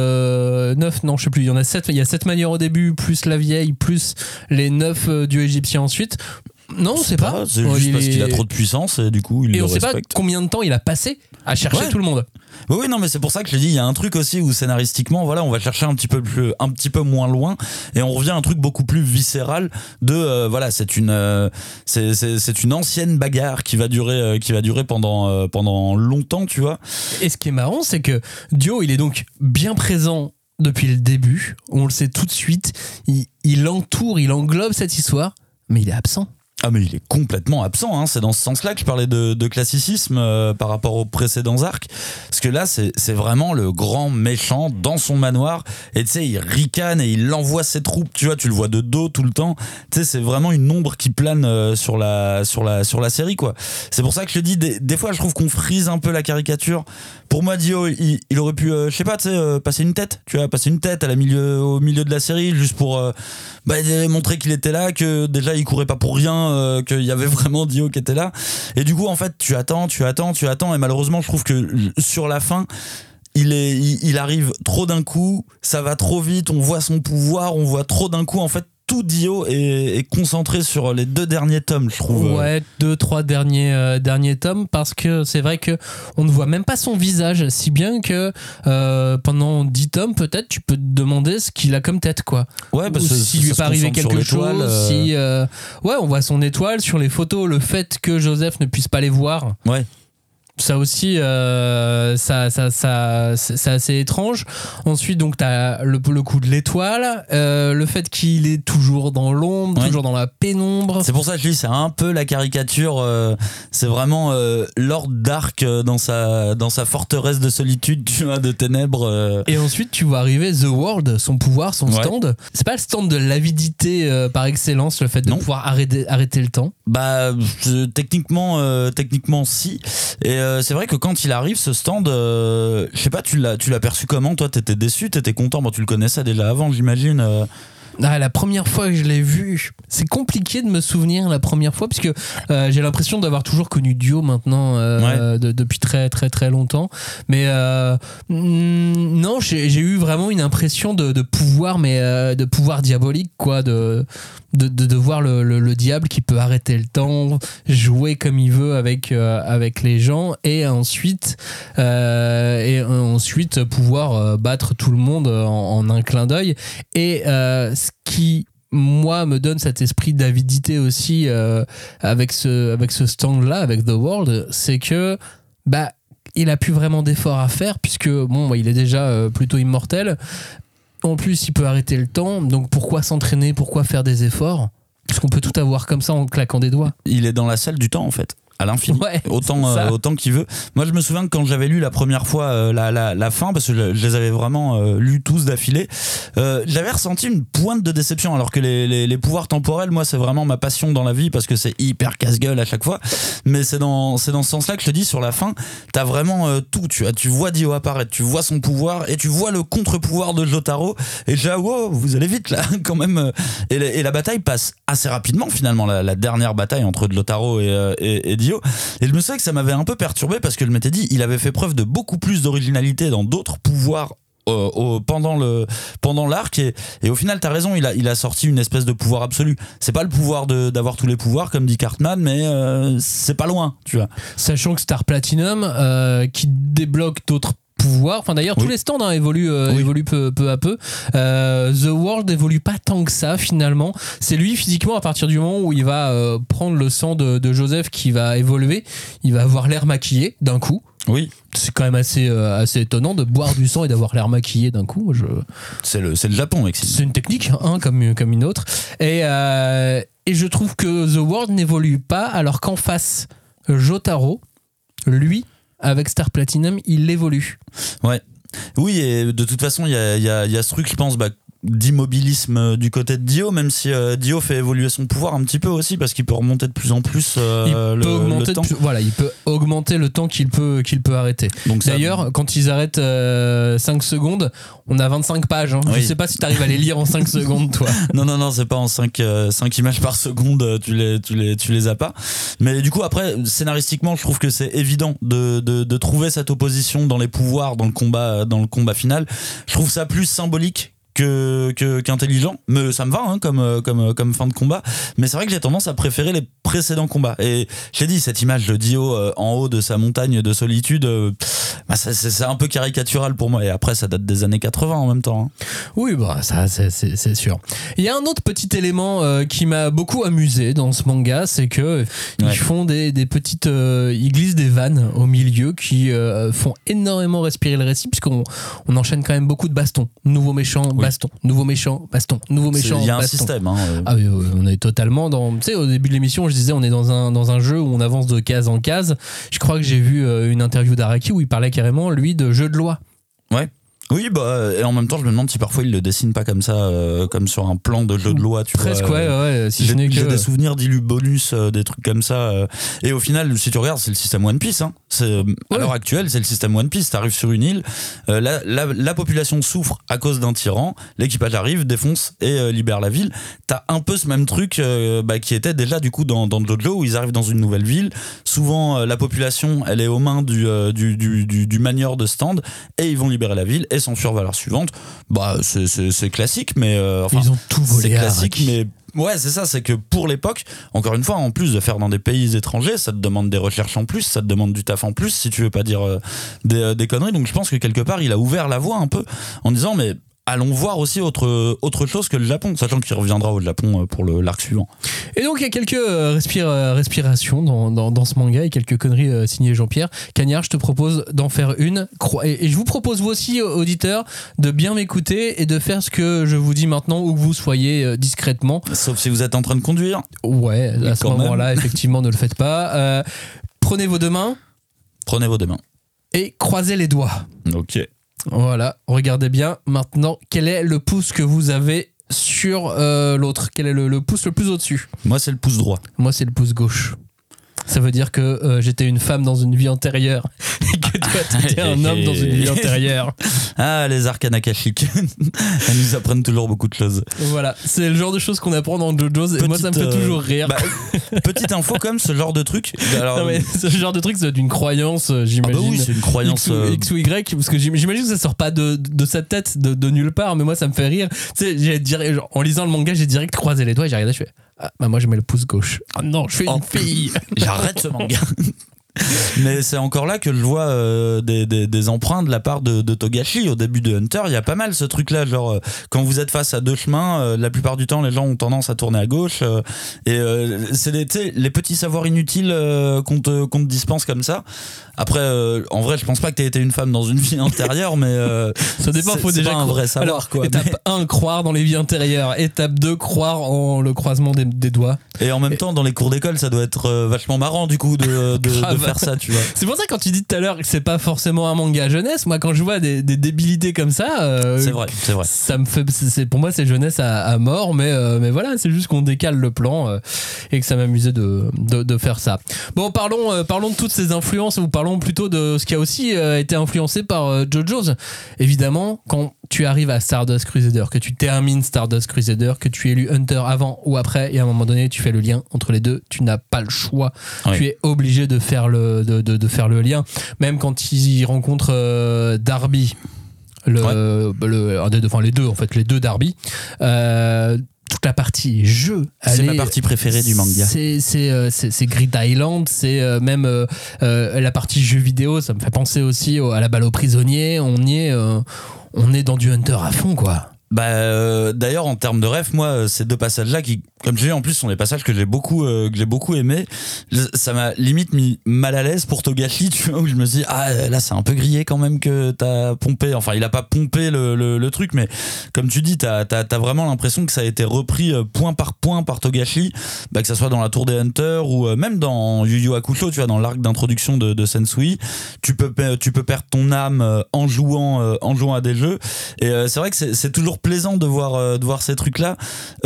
9 non je sais plus, il y en a 7, il y a 7 manières au début, plus la vieille, plus les 9 dieux égyptiens ensuite. Non, on sait pas. C'est juste parce qu'il a trop de puissance et du coup il le respecte. Et on sait pas combien de temps il a passé à chercher tout le monde. Oui, non, mais c'est pour ça que je dis, il y a un truc aussi où scénaristiquement, voilà, on va chercher un petit peu moins loin, et on revient à un truc beaucoup plus viscéral de, voilà, c'est une ancienne bagarre qui va durer pendant longtemps, tu vois. Et ce qui est marrant, c'est que Dio, il est donc bien présent depuis le début. On le sait tout de suite. Il entoure, il englobe cette histoire, mais il est absent. Ah mais il est complètement absent, hein. C'est dans ce sens-là que je parlais de classicisme par rapport aux précédents arcs, parce que là c'est vraiment le grand méchant dans son manoir, et tu sais il ricane et il envoie ses troupes, tu vois, tu le vois de dos tout le temps, tu sais c'est vraiment une ombre qui plane sur la série quoi. C'est pour ça que je te dis des fois je trouve qu'on frise un peu la caricature. Pour moi Dio il aurait pu je sais pas, tu sais passer une tête au milieu de la série, juste pour montrer qu'il était là, que déjà il courait pas pour rien, qu'il y avait vraiment Dio qui était là, et du coup en fait tu attends, et malheureusement je trouve que sur la fin il arrive trop d'un coup, ça va trop vite, on voit son pouvoir, on voit trop d'un coup en fait. Tout Dio est concentré sur les 2 derniers tomes, je trouve. Ouais, 2-3 derniers tomes, parce que c'est vrai que on ne voit même pas son visage, si bien que pendant 10 tomes, peut-être, tu peux te demander ce qu'il a comme tête, quoi. Ouais, parce que s'il lui est pas arrivé quelque chose, si ouais, on voit son étoile sur les photos, le fait que Joseph ne puisse pas les voir. Ouais. Ça aussi, c'est assez étrange. Ensuite, donc, t'as le coup de l'étoile, le fait qu'il est toujours dans l'ombre, toujours dans la pénombre. C'est pour ça que je dis, c'est un peu la caricature. C'est vraiment Lord Dark dans sa forteresse de solitude, tu vois, de ténèbres. Et ensuite, tu vois arriver The World, son pouvoir, son stand. C'est pas le stand de l'avidité par excellence, le fait de pouvoir arrêter le temps. Techniquement, si. Et c'est vrai que quand il arrive ce stand, je sais pas, tu l'as perçu comment toi? T'étais déçu, t'étais content? Bon, tu le connaissais déjà avant, j'imagine. La première fois que je l'ai vu, c'est compliqué de me souvenir la première fois, puisque j'ai l'impression d'avoir toujours connu Dio maintenant depuis très très très longtemps. Mais non, j'ai eu vraiment une impression de pouvoir, mais de pouvoir diabolique, quoi, de voir le diable qui peut arrêter le temps, jouer comme il veut avec les gens, et ensuite pouvoir battre tout le monde en un clin d'œil. Et ce qui, moi, me donne cet esprit d'avidité aussi avec ce stand-là, avec The World, c'est que il a plus vraiment d'efforts à faire, puisque il est déjà plutôt immortel. En plus, il peut arrêter le temps, donc pourquoi s'entraîner, pourquoi faire des efforts, puisqu'on peut tout avoir comme ça en claquant des doigts. Il est dans la salle du temps, en fait, à l'infini, autant qu'il veut. Moi, je me souviens que quand j'avais lu la première fois la fin, parce que je les avais vraiment lus tous d'affilée, j'avais ressenti une pointe de déception, alors que les pouvoirs temporels, moi, c'est vraiment ma passion dans la vie, parce que c'est hyper casse-gueule à chaque fois. Mais c'est dans ce sens-là que je te dis, sur la fin, t'as vraiment tout. Tu vois Dio apparaître, tu vois son pouvoir, et tu vois le contre-pouvoir de Jotaro, et déjà, wow, vous allez vite là, quand même. Et la bataille passe assez rapidement, finalement, la dernière bataille entre Jotaro et Dio. Et je me souviens que ça m'avait un peu perturbé, parce que je m'étais dit, il avait fait preuve de beaucoup plus d'originalité dans d'autres pouvoirs pendant l'arc, et au final t'as raison, il a sorti une espèce de pouvoir absolu. C'est pas le pouvoir d'avoir tous les pouvoirs comme dit Cartman, mais c'est pas loin, tu vois. Sachant que Star Platinum qui débloque d'autres pouvoir. Enfin d'ailleurs tous les stands évoluent peu à peu. The World évolue pas tant que ça finalement. C'est lui physiquement, à partir du moment où il va prendre le sang de Joseph, qui va évoluer, il va avoir l'air maquillé d'un coup. Oui. C'est quand même assez étonnant de boire du sang et d'avoir l'air maquillé d'un coup. C'est le Japon, Maxime. C'est une technique, comme une autre. Et je trouve que The World n'évolue pas, alors qu'en face, Jotaro, lui, avec Star Platinum, il évolue. Ouais. Oui, et de toute façon, il y a ce truc, je pense, d'immobilisme du côté de Dio, même si Dio fait évoluer son pouvoir un petit peu aussi, parce qu'il peut remonter de plus en plus le temps. Il peut augmenter le temps qu'il peut arrêter. Donc d'ailleurs, quand ils arrêtent 5 secondes, on a 25 pages. Oui. Je sais pas si tu arrives à les lire en 5 secondes, toi. Non, c'est pas en 5 images par seconde, tu les as pas. Mais du coup, après, scénaristiquement, je trouve que c'est évident de trouver cette opposition dans les pouvoirs, dans le combat final. Je trouve ça plus symbolique qu'intelligent, mais ça me va comme fin de combat. Mais c'est vrai que j'ai tendance à préférer les précédents combats, et j'ai dit, cette image de Dio en haut de sa montagne de solitude, c'est un peu caricatural pour moi, et après ça date des années 80 en même temps. Oui, ça c'est sûr. Il y a un autre petit élément qui m'a beaucoup amusé dans ce manga, c'est que ils font des petites ils glissent des vannes au milieu qui font énormément respirer le récit, puisqu'on enchaîne quand même beaucoup de bastons. Nouveau méchant, baston, nouveau méchant, baston, nouveau méchant, baston. Il y a un système. Ah oui, on est totalement dans... Tu sais, au début de l'émission, je disais, on est dans un jeu où on avance de case en case. Je crois que j'ai vu une interview d'Araki où il parlait carrément, lui, de jeu de loi. Ouais. Oui, et en même temps, je me demande si parfois il le dessine pas comme ça, comme sur un plan de jeu de loi, tu presque, vois. Ouais. Si j'ai des souvenirs d'Ilu bonus, des trucs comme ça. Et au final, si tu regardes, c'est le système One Piece. À l'heure actuelle, c'est le système One Piece. T'arrives sur une île, la population souffre à cause d'un tyran, l'équipage arrive, défonce et libère la ville. T'as un peu ce même truc qui était déjà du coup dans JoJo, où ils arrivent dans une nouvelle ville. Souvent, la population, elle est aux mains du manieur de stand, et ils vont libérer la ville et s'enfuir vers la suivante. C'est classique, mais ils ont tout volé. C'est classique, mais ouais, c'est ça, c'est que pour l'époque, encore une fois, en plus de faire dans des pays étrangers, ça te demande des recherches en plus, ça te demande du taf en plus, si tu veux pas dire des conneries. Donc je pense que quelque part, il a ouvert la voie un peu en disant, mais allons voir aussi autre chose que le Japon, sachant qu'il reviendra au Japon pour l'arc suivant. Et donc il y a quelques respirations dans ce manga, et quelques conneries signées Jean-Pierre. Cagnard, je te propose d'en faire une, et je vous propose vous aussi, auditeurs, de bien m'écouter et de faire ce que je vous dis maintenant, où que vous soyez, discrètement. Sauf si vous êtes en train de conduire. Ouais, à ce moment-là, effectivement, ne le faites pas. Prenez vos deux mains. Et croisez les doigts. Ok. Voilà, regardez bien maintenant quel est le pouce que vous avez sur l'autre. Quel est le pouce le plus au-dessus? Moi, c'est le pouce droit. Moi, c'est le pouce gauche. Ça veut dire que j'étais une femme dans une vie antérieure et que toi, t'étais un homme dans une vie antérieure. Ah, les arcanes akashiques. Elles nous apprennent toujours beaucoup de choses. Voilà, c'est le genre de choses qu'on apprend dans JoJo's et moi ça me fait toujours rire. Petite info comme ce genre de truc. Alors, non, mais ce genre de truc c'est une croyance, j'imagine. Ah bah oui, c'est une croyance X ou Y, parce que j'imagine que ça sort pas de sa tête, de nulle part, mais moi ça me fait rire. Tu sais, en lisant le manga, j'ai direct croisé les doigts et j'ai regardé, je fais ah, bah moi je mets le pouce gauche. Ah non, je suis une fille. J'arrête ce manga. Mais c'est encore là que je vois des emprunts de la part de Togashi. Au début de Hunter, il y a pas mal ce truc là, genre quand vous êtes face à deux chemins, la plupart du temps les gens ont tendance à tourner à gauche c'est les petits savoirs inutiles qu'on te dispense comme ça. Après en vrai je pense pas que t'aies été une femme dans une vie antérieure, mais ça dépend, faut déjà un vrai savoir. Alors, quoi. étape 1, croire dans les vies antérieures. Étape 2, croire en le croisement des doigts. Et en même temps dans les cours d'école ça doit être vachement marrant du coup de faire ça, tu vois. C'est pour ça quand tu dis tout à l'heure que c'est pas forcément un manga jeunesse, moi quand je vois des débilités comme ça, c'est vrai. Ça me fait, pour moi c'est jeunesse à mort, mais voilà, c'est juste qu'on décale le plan et que ça m'amusait de faire ça. Bon, parlons de toutes ces influences, ou parlons plutôt de ce qui a aussi été influencé par JoJo's. Évidemment, quand tu arrives à Stardust Crusader, que tu termines Stardust Crusader, que tu es lu Hunter avant ou après, et à un moment donné tu fais le lien entre les deux, tu n'as pas le choix. Oui. Tu es obligé de faire de faire le lien, même quand ils rencontrent Darby, les deux Darby, toute la partie jeu, c'est ma partie préférée du manga. C'est Grid Island, c'est même la partie jeu vidéo, ça me fait penser aussi à la balle aux prisonniers. On est dans du Hunter à fond, quoi. D'ailleurs en termes de ref, moi ces deux passages là qui, comme je dis, en plus sont des passages que j'ai beaucoup aimé. Ça m'a limite mis mal à l'aise pour Togashi, tu vois, où je me dis là c'est un peu grillé quand même que t'as pompé, enfin il a pas pompé le truc, mais comme tu dis t'as vraiment l'impression que ça a été repris point par point par Togashi, que ça soit dans la Tour des Hunters ou même dans Yu Yu Hakusho, tu vois, dans l'arc d'introduction de Sensui, tu peux perdre ton âme en jouant à des jeux, et c'est vrai que c'est toujours plaisant de voir ces trucs là.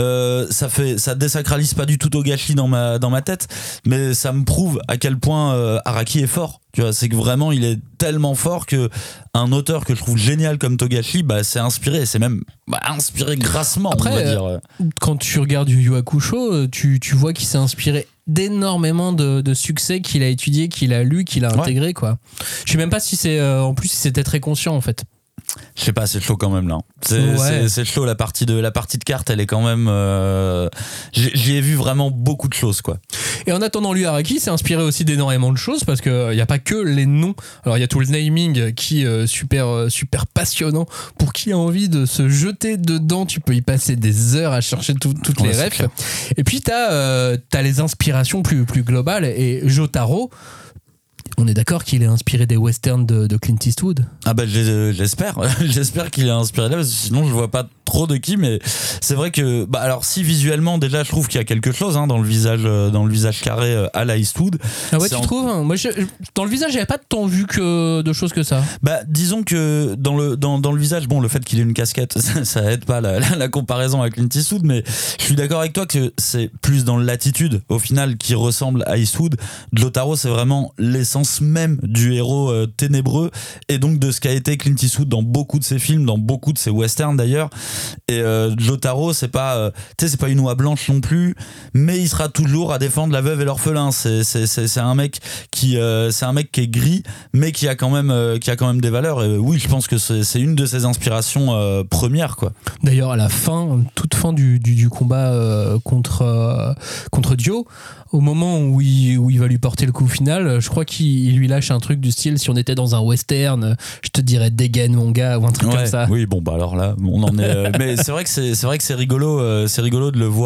Ça désacralise pas du tout Togashi dans ma tête, mais ça me prouve à quel point Araki est fort. Tu vois, c'est que vraiment il est tellement fort que un auteur que je trouve génial comme Togashi s'est inspiré, c'est même inspiré grassement. Après, on va dire. Quand tu regardes Yu Yu Hakusho, tu vois qu'il s'est inspiré d'énormément de succès qu'il a étudié, qu'il a lu, qu'il a intégré, quoi. Je sais même pas si c'est en plus si c'était très conscient en fait. Je sais pas, c'est chaud quand même là. C'est chaud, la partie de cartes, elle est quand même. J'y ai vu vraiment beaucoup de choses, quoi. Et en attendant, lui, Araki s'est inspiré aussi d'énormément de choses, parce que il y a pas que les noms. Alors il y a tout le naming qui est super passionnant pour qui a envie de se jeter dedans. Tu peux y passer des heures à chercher toutes les refs. Et puis t'as les inspirations plus globales, et Jotaro. On est d'accord qu'il est inspiré des westerns de Clint Eastwood. J'espère. J'espère qu'il est inspiré là, parce que sinon je vois pas trop de qui, mais c'est vrai que alors si visuellement déjà je trouve qu'il y a quelque chose dans le visage carré à la Eastwood. Ah ouais, tu trouves moi dans le visage j'avais pas tant vu que de choses que ça. Disons que dans le visage, bon, le fait qu'il ait une casquette ça aide pas la comparaison avec Clint Eastwood, mais je suis d'accord avec toi que c'est plus dans l'attitude au final qui ressemble à Eastwood. Jotaro, c'est vraiment l'essence même du héros ténébreux, et donc de ce qu'a été Clint Eastwood dans beaucoup de ses films, dans beaucoup de ses westerns d'ailleurs. Et Jotaro, c'est pas une oie blanche non plus, mais il sera toujours à défendre la veuve et l'orphelin. C'est un mec qui est gris, mais qui a quand même des valeurs. Et oui, je pense que c'est une de ses inspirations premières, quoi. D'ailleurs, à la fin, toute fin du combat contre Dio, au moment où il va lui porter le coup final, je crois qu'il lui lâche un truc du style: si on était dans un western, je te dirais dégaine mon gars, ou un truc comme ça. Oui, bon, alors là, on en est. Mais c'est vrai que c'est rigolo de le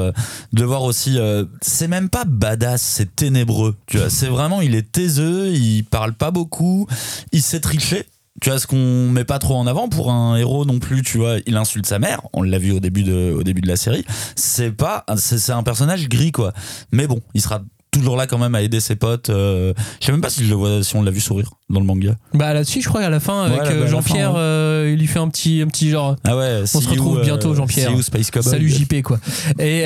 voir aussi. C'est même pas badass, c'est ténébreux. Tu vois, c'est vraiment, il est taiseux, il parle pas beaucoup, il sait tricher. Tu vois, ce qu'on met pas trop en avant pour un héros non plus, tu vois, il insulte sa mère, on l'a vu au début de la série. C'est un personnage gris, quoi. Mais bon, il sera toujours là quand même à aider ses potes. Je sais même pas si on l'a vu sourire dans le manga. Là-dessus, je crois qu'à la fin, avec Jean-Pierre, il lui fait un petit genre. Ah ouais, on se retrouve bientôt, Jean-Pierre. Salut JP, quoi. Et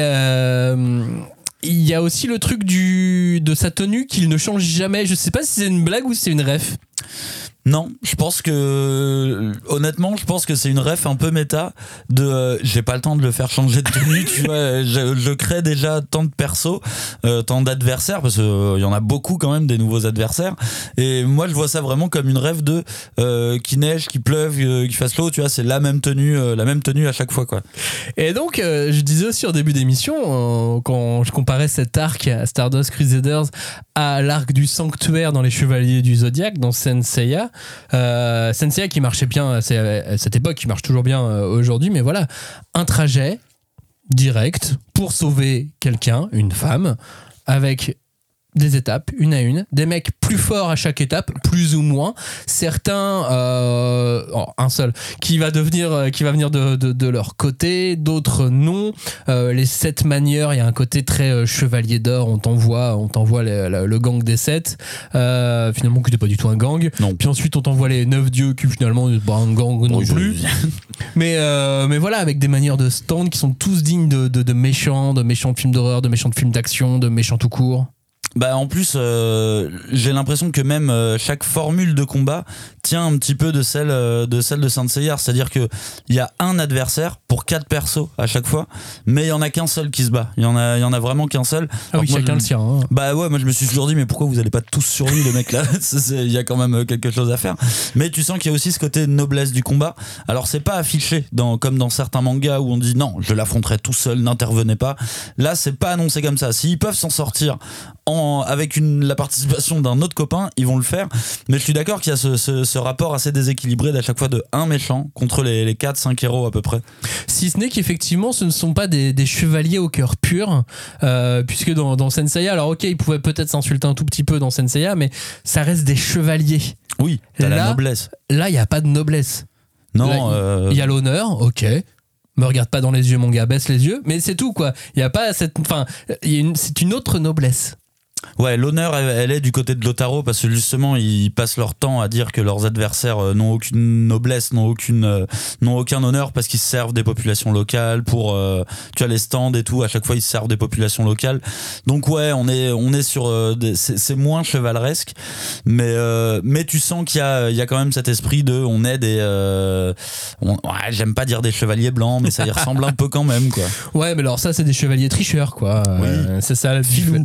il y a aussi le truc de sa tenue qu'il ne change jamais. Je sais pas si c'est une blague ou si c'est une ref. Non, je pense que honnêtement, je pense que c'est une ref un peu méta de j'ai pas le temps de le faire changer de tenue, tu vois, je crée déjà tant de persos, tant d'adversaires parce que il y en a beaucoup quand même des nouveaux adversaires et moi je vois ça vraiment comme une ref de qu'il neige, qu'il pleuve, qu'il fasse l'eau, tu vois, c'est la même tenue à chaque fois quoi. Et donc je disais aussi en début d'émission quand je comparais cet arc à Stardust Crusaders à l'arc du sanctuaire dans les Chevaliers du Zodiaque dans Saint Seiya. Saint Seiya qui marchait bien à cette époque, qui marche toujours bien aujourd'hui, mais voilà, un trajet direct pour sauver quelqu'un, une femme, avec des étapes, une à une, des mecs plus forts à chaque étape, plus ou moins, certains un seul qui va venir de leur côté, d'autres non, les 7 manieurs, il y a un côté très chevalier d'or, on t'envoie le gang des 7 finalement qui n'était pas du tout un gang, non. Puis ensuite on t'envoie les 9 dieux qui finalement n'est pas un gang non plus mais voilà, avec des manières de stand qui sont tous dignes de méchants de films d'horreur, de méchants de films d'action, de méchants tout court. Bah en plus j'ai l'impression que même chaque formule de combat tient un petit peu de celle de Saint Seiya, c'est-à-dire que il y a un adversaire pour 4 persos à chaque fois, mais il y en a qu'un seul qui se bat. Il y en a vraiment qu'un seul. Ah oui, chacun le sien. Hein. Bah ouais, moi je me suis toujours dit mais pourquoi vous allez pas tous sur lui les mecs là. Il y a quand même quelque chose à faire. Mais tu sens qu'il y a aussi ce côté noblesse du combat. Alors c'est pas affiché comme dans certains mangas où on dit non, je l'affronterai tout seul, n'intervenez pas. Là c'est pas annoncé comme ça. S'ils peuvent s'en sortir avec la participation d'un autre copain, ils vont le faire. Mais je suis d'accord qu'il y a ce rapport assez déséquilibré d'à chaque fois de un méchant contre les 4-5 héros à peu près. Si ce n'est qu'effectivement ce ne sont pas des chevaliers au cœur pur, puisque dans Saint Seiya, alors ok, ils pouvaient peut-être s'insulter un tout petit peu dans Saint Seiya, mais ça reste des chevaliers. Oui, t'as la noblesse. Là, il n'y a pas de noblesse. Non, il y a l'honneur, ok. Me regarde pas dans les yeux, mon gars, baisse les yeux, mais c'est tout quoi. Il y a pas cette, enfin, c'est une autre noblesse. Ouais, l'honneur, elle est du côté de Lotaro parce que justement, ils passent leur temps à dire que leurs adversaires n'ont aucune noblesse, n'ont aucun honneur parce qu'ils se servent des populations locales pour, tu as les stands et tout. À chaque fois, ils se servent des populations locales. Donc ouais, on est sur, c'est moins chevaleresque, mais tu sens qu'il y a quand même cet esprit de, on est des, ouais, j'aime pas dire des chevaliers blancs, mais ça y ressemble un peu quand même quoi. Ouais, mais alors ça, c'est des chevaliers tricheurs quoi. Oui. C'est ça. Filou.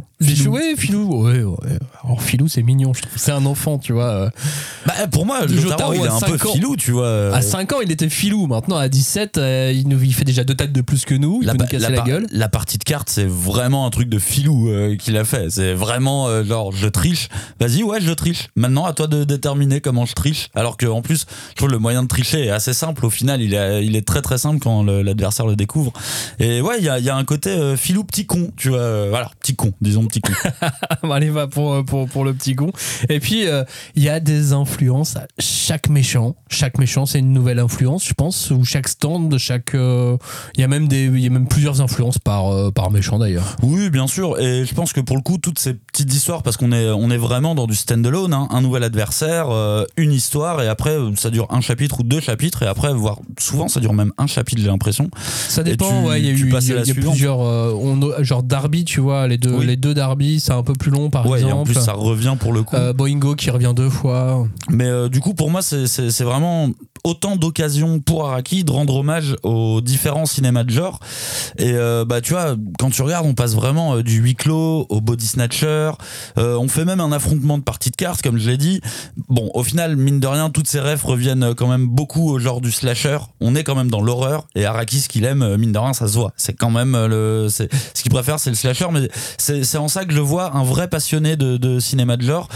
Ouais. Alors Filou, c'est mignon, je trouve. C'est un enfant, tu vois. Bah, pour moi, Jotaro, il est un peu filou, tu vois. À 5 ans, il était filou. Maintenant, à 17, il fait déjà 2 têtes de plus que nous. Il peut nous casser la gueule. La partie de cartes, c'est vraiment un truc de filou qu'il a fait. C'est vraiment genre, je triche. Vas-y, ouais, je triche. Maintenant, à toi de déterminer comment je triche. Alors qu'en plus, je trouve le moyen de tricher est assez simple. Au final, il est très très simple quand l'adversaire le découvre. Et ouais, il y a un côté filou petit con, tu vois. Voilà, petit con, disons petit con. Allez, va pour le petit con. Et puis il y a des influences à chaque méchant, c'est une nouvelle influence, je pense, ou chaque stand de chaque il y a même plusieurs influences par méchant d'ailleurs. Oui, bien sûr, et je pense que pour le coup toutes ces petites histoires, parce qu'on est vraiment dans du stand-alone, hein, un nouvel adversaire, une histoire, et après ça dure un chapitre ou 2 chapitres, et après voire souvent ça dure même un chapitre, j'ai l'impression. Ça dépend. Il y a plusieurs genre Darby, tu vois, les deux Darby, c'est un peu plus long par exemple. Et en plus ça revient pour le coup. Boingo qui revient 2 fois. Mais du coup pour moi c'est vraiment autant d'occasions pour Araki de rendre hommage aux différents cinémas de genre. Et bah tu vois, quand tu regardes, on passe vraiment du huis clos au body snatcher. On fait même un affrontement de parties de cartes, comme je l'ai dit. Bon, au final, mine de rien, toutes ces refs reviennent quand même beaucoup au genre du slasher. On est quand même dans l'horreur. Et Araki, ce qu'il aime, mine de rien, ça se voit. C'est quand même ce qu'il préfère, c'est le slasher. Mais c'est en ça que je vois un vrai passionné de cinéma de genre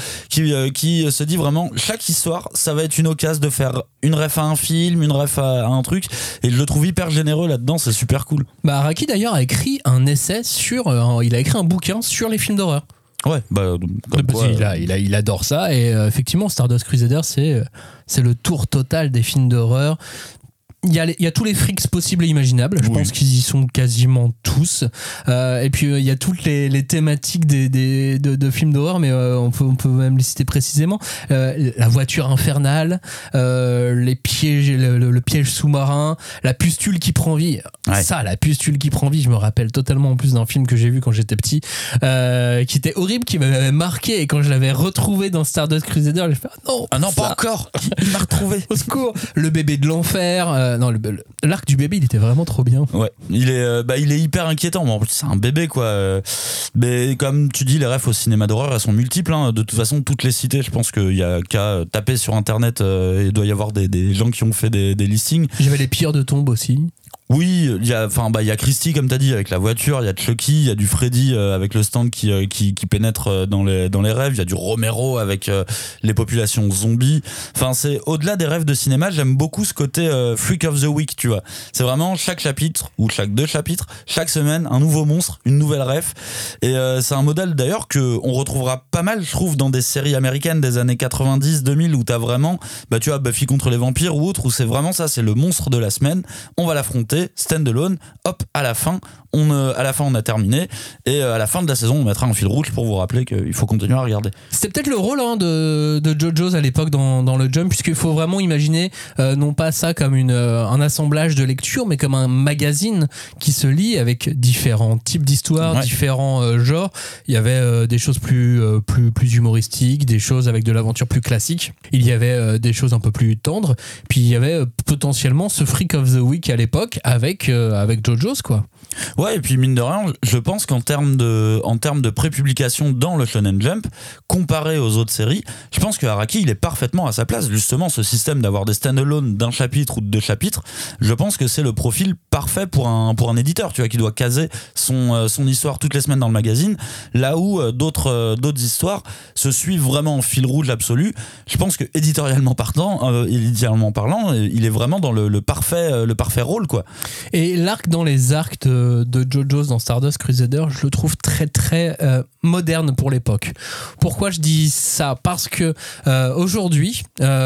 qui se dit vraiment, chaque histoire, ça va être une occasion de faire une ref à un film, une ref à un truc, et je le trouve hyper généreux là-dedans, c'est super cool. Bah Araki d'ailleurs a écrit un essai il a écrit un bouquin sur les films d'horreur. Ouais, bah comme quoi, il adore ça, et effectivement Stardust Crusaders c'est le tour total des films d'horreur. il y a tous les frics possibles et imaginables. Je pense qu'ils y sont quasiment tous. Et puis il y a toutes les thématiques de films d'horreur, mais on peut même les citer précisément. La voiture infernale, les pièges, le piège sous-marin, la pustule qui prend vie. Ouais. Ça, la pustule qui prend vie, je me rappelle totalement en plus d'un film que j'ai vu quand j'étais petit, qui était horrible, qui m'avait marqué. Et quand je l'avais retrouvé dans Stardust Crusader, j'ai fait non, pas encore. Il m'a retrouvé. Au secours. Le bébé de l'enfer. Non, l'arc du bébé, il était vraiment trop bien. Ouais, il est hyper inquiétant. Bon, en plus, c'est un bébé, quoi. Mais comme tu dis, les refs au cinéma d'horreur, elles sont multiples. Hein. De toute façon, toutes les cités, je pense qu'il y a qu'à taper sur internet. Il doit y avoir des gens qui ont fait des listings. J'avais les pires de tombes aussi. Oui, il y a Christy, comme t'as dit, avec la voiture, il y a Chucky, il y a du Freddy avec le stand qui pénètre dans les rêves, il y a du Romero avec les populations zombies. Enfin, c'est au-delà des rêves de cinéma, j'aime beaucoup ce côté Freak of the Week, tu vois. C'est vraiment chaque chapitre, ou chaque 2 chapitres, chaque semaine, un nouveau monstre, une nouvelle ref. Et c'est un modèle d'ailleurs qu'on retrouvera pas mal, je trouve, dans des séries américaines des années 90, 2000, où t'as vraiment, tu vois, Buffy contre les vampires ou autre, où c'est vraiment ça, c'est le monstre de la semaine, on va l'affronter, stand-alone, hop, à la fin on a terminé, et à la fin de la saison on mettra un fil rouge pour vous rappeler qu'il faut continuer à regarder. C'était peut-être le rôle de JoJo's à l'époque dans le Jump, puisqu'il faut vraiment imaginer non pas ça comme un assemblage de lectures, mais comme un magazine qui se lit avec différents types d'histoires, différents genres. Il y avait des choses plus humoristiques, des choses avec de l'aventure plus classique, il y avait des choses un peu plus tendres, puis il y avait potentiellement ce Freak of the Week à l'époque avec JoJo's, quoi. Ouais, et puis mine de rien, je pense qu'en termes de prépublication dans le Shonen Jump, comparé aux autres séries, je pense que Araki, il est parfaitement à sa place. Justement, ce système d'avoir des stand-alone d'un chapitre ou de 2 chapitres, je pense que c'est le profil parfait pour un éditeur, tu vois, qui doit caser son histoire toutes les semaines dans le magazine, là où d'autres histoires se suivent vraiment en fil rouge absolu. Je pense que éditorialement parlant, il est vraiment dans le parfait rôle, quoi. Et l'arc dans les arcs de JoJo's dans Stardust Crusader, je le trouve très très moderne pour l'époque. Pourquoi je dis ça ? Parce que aujourd'hui,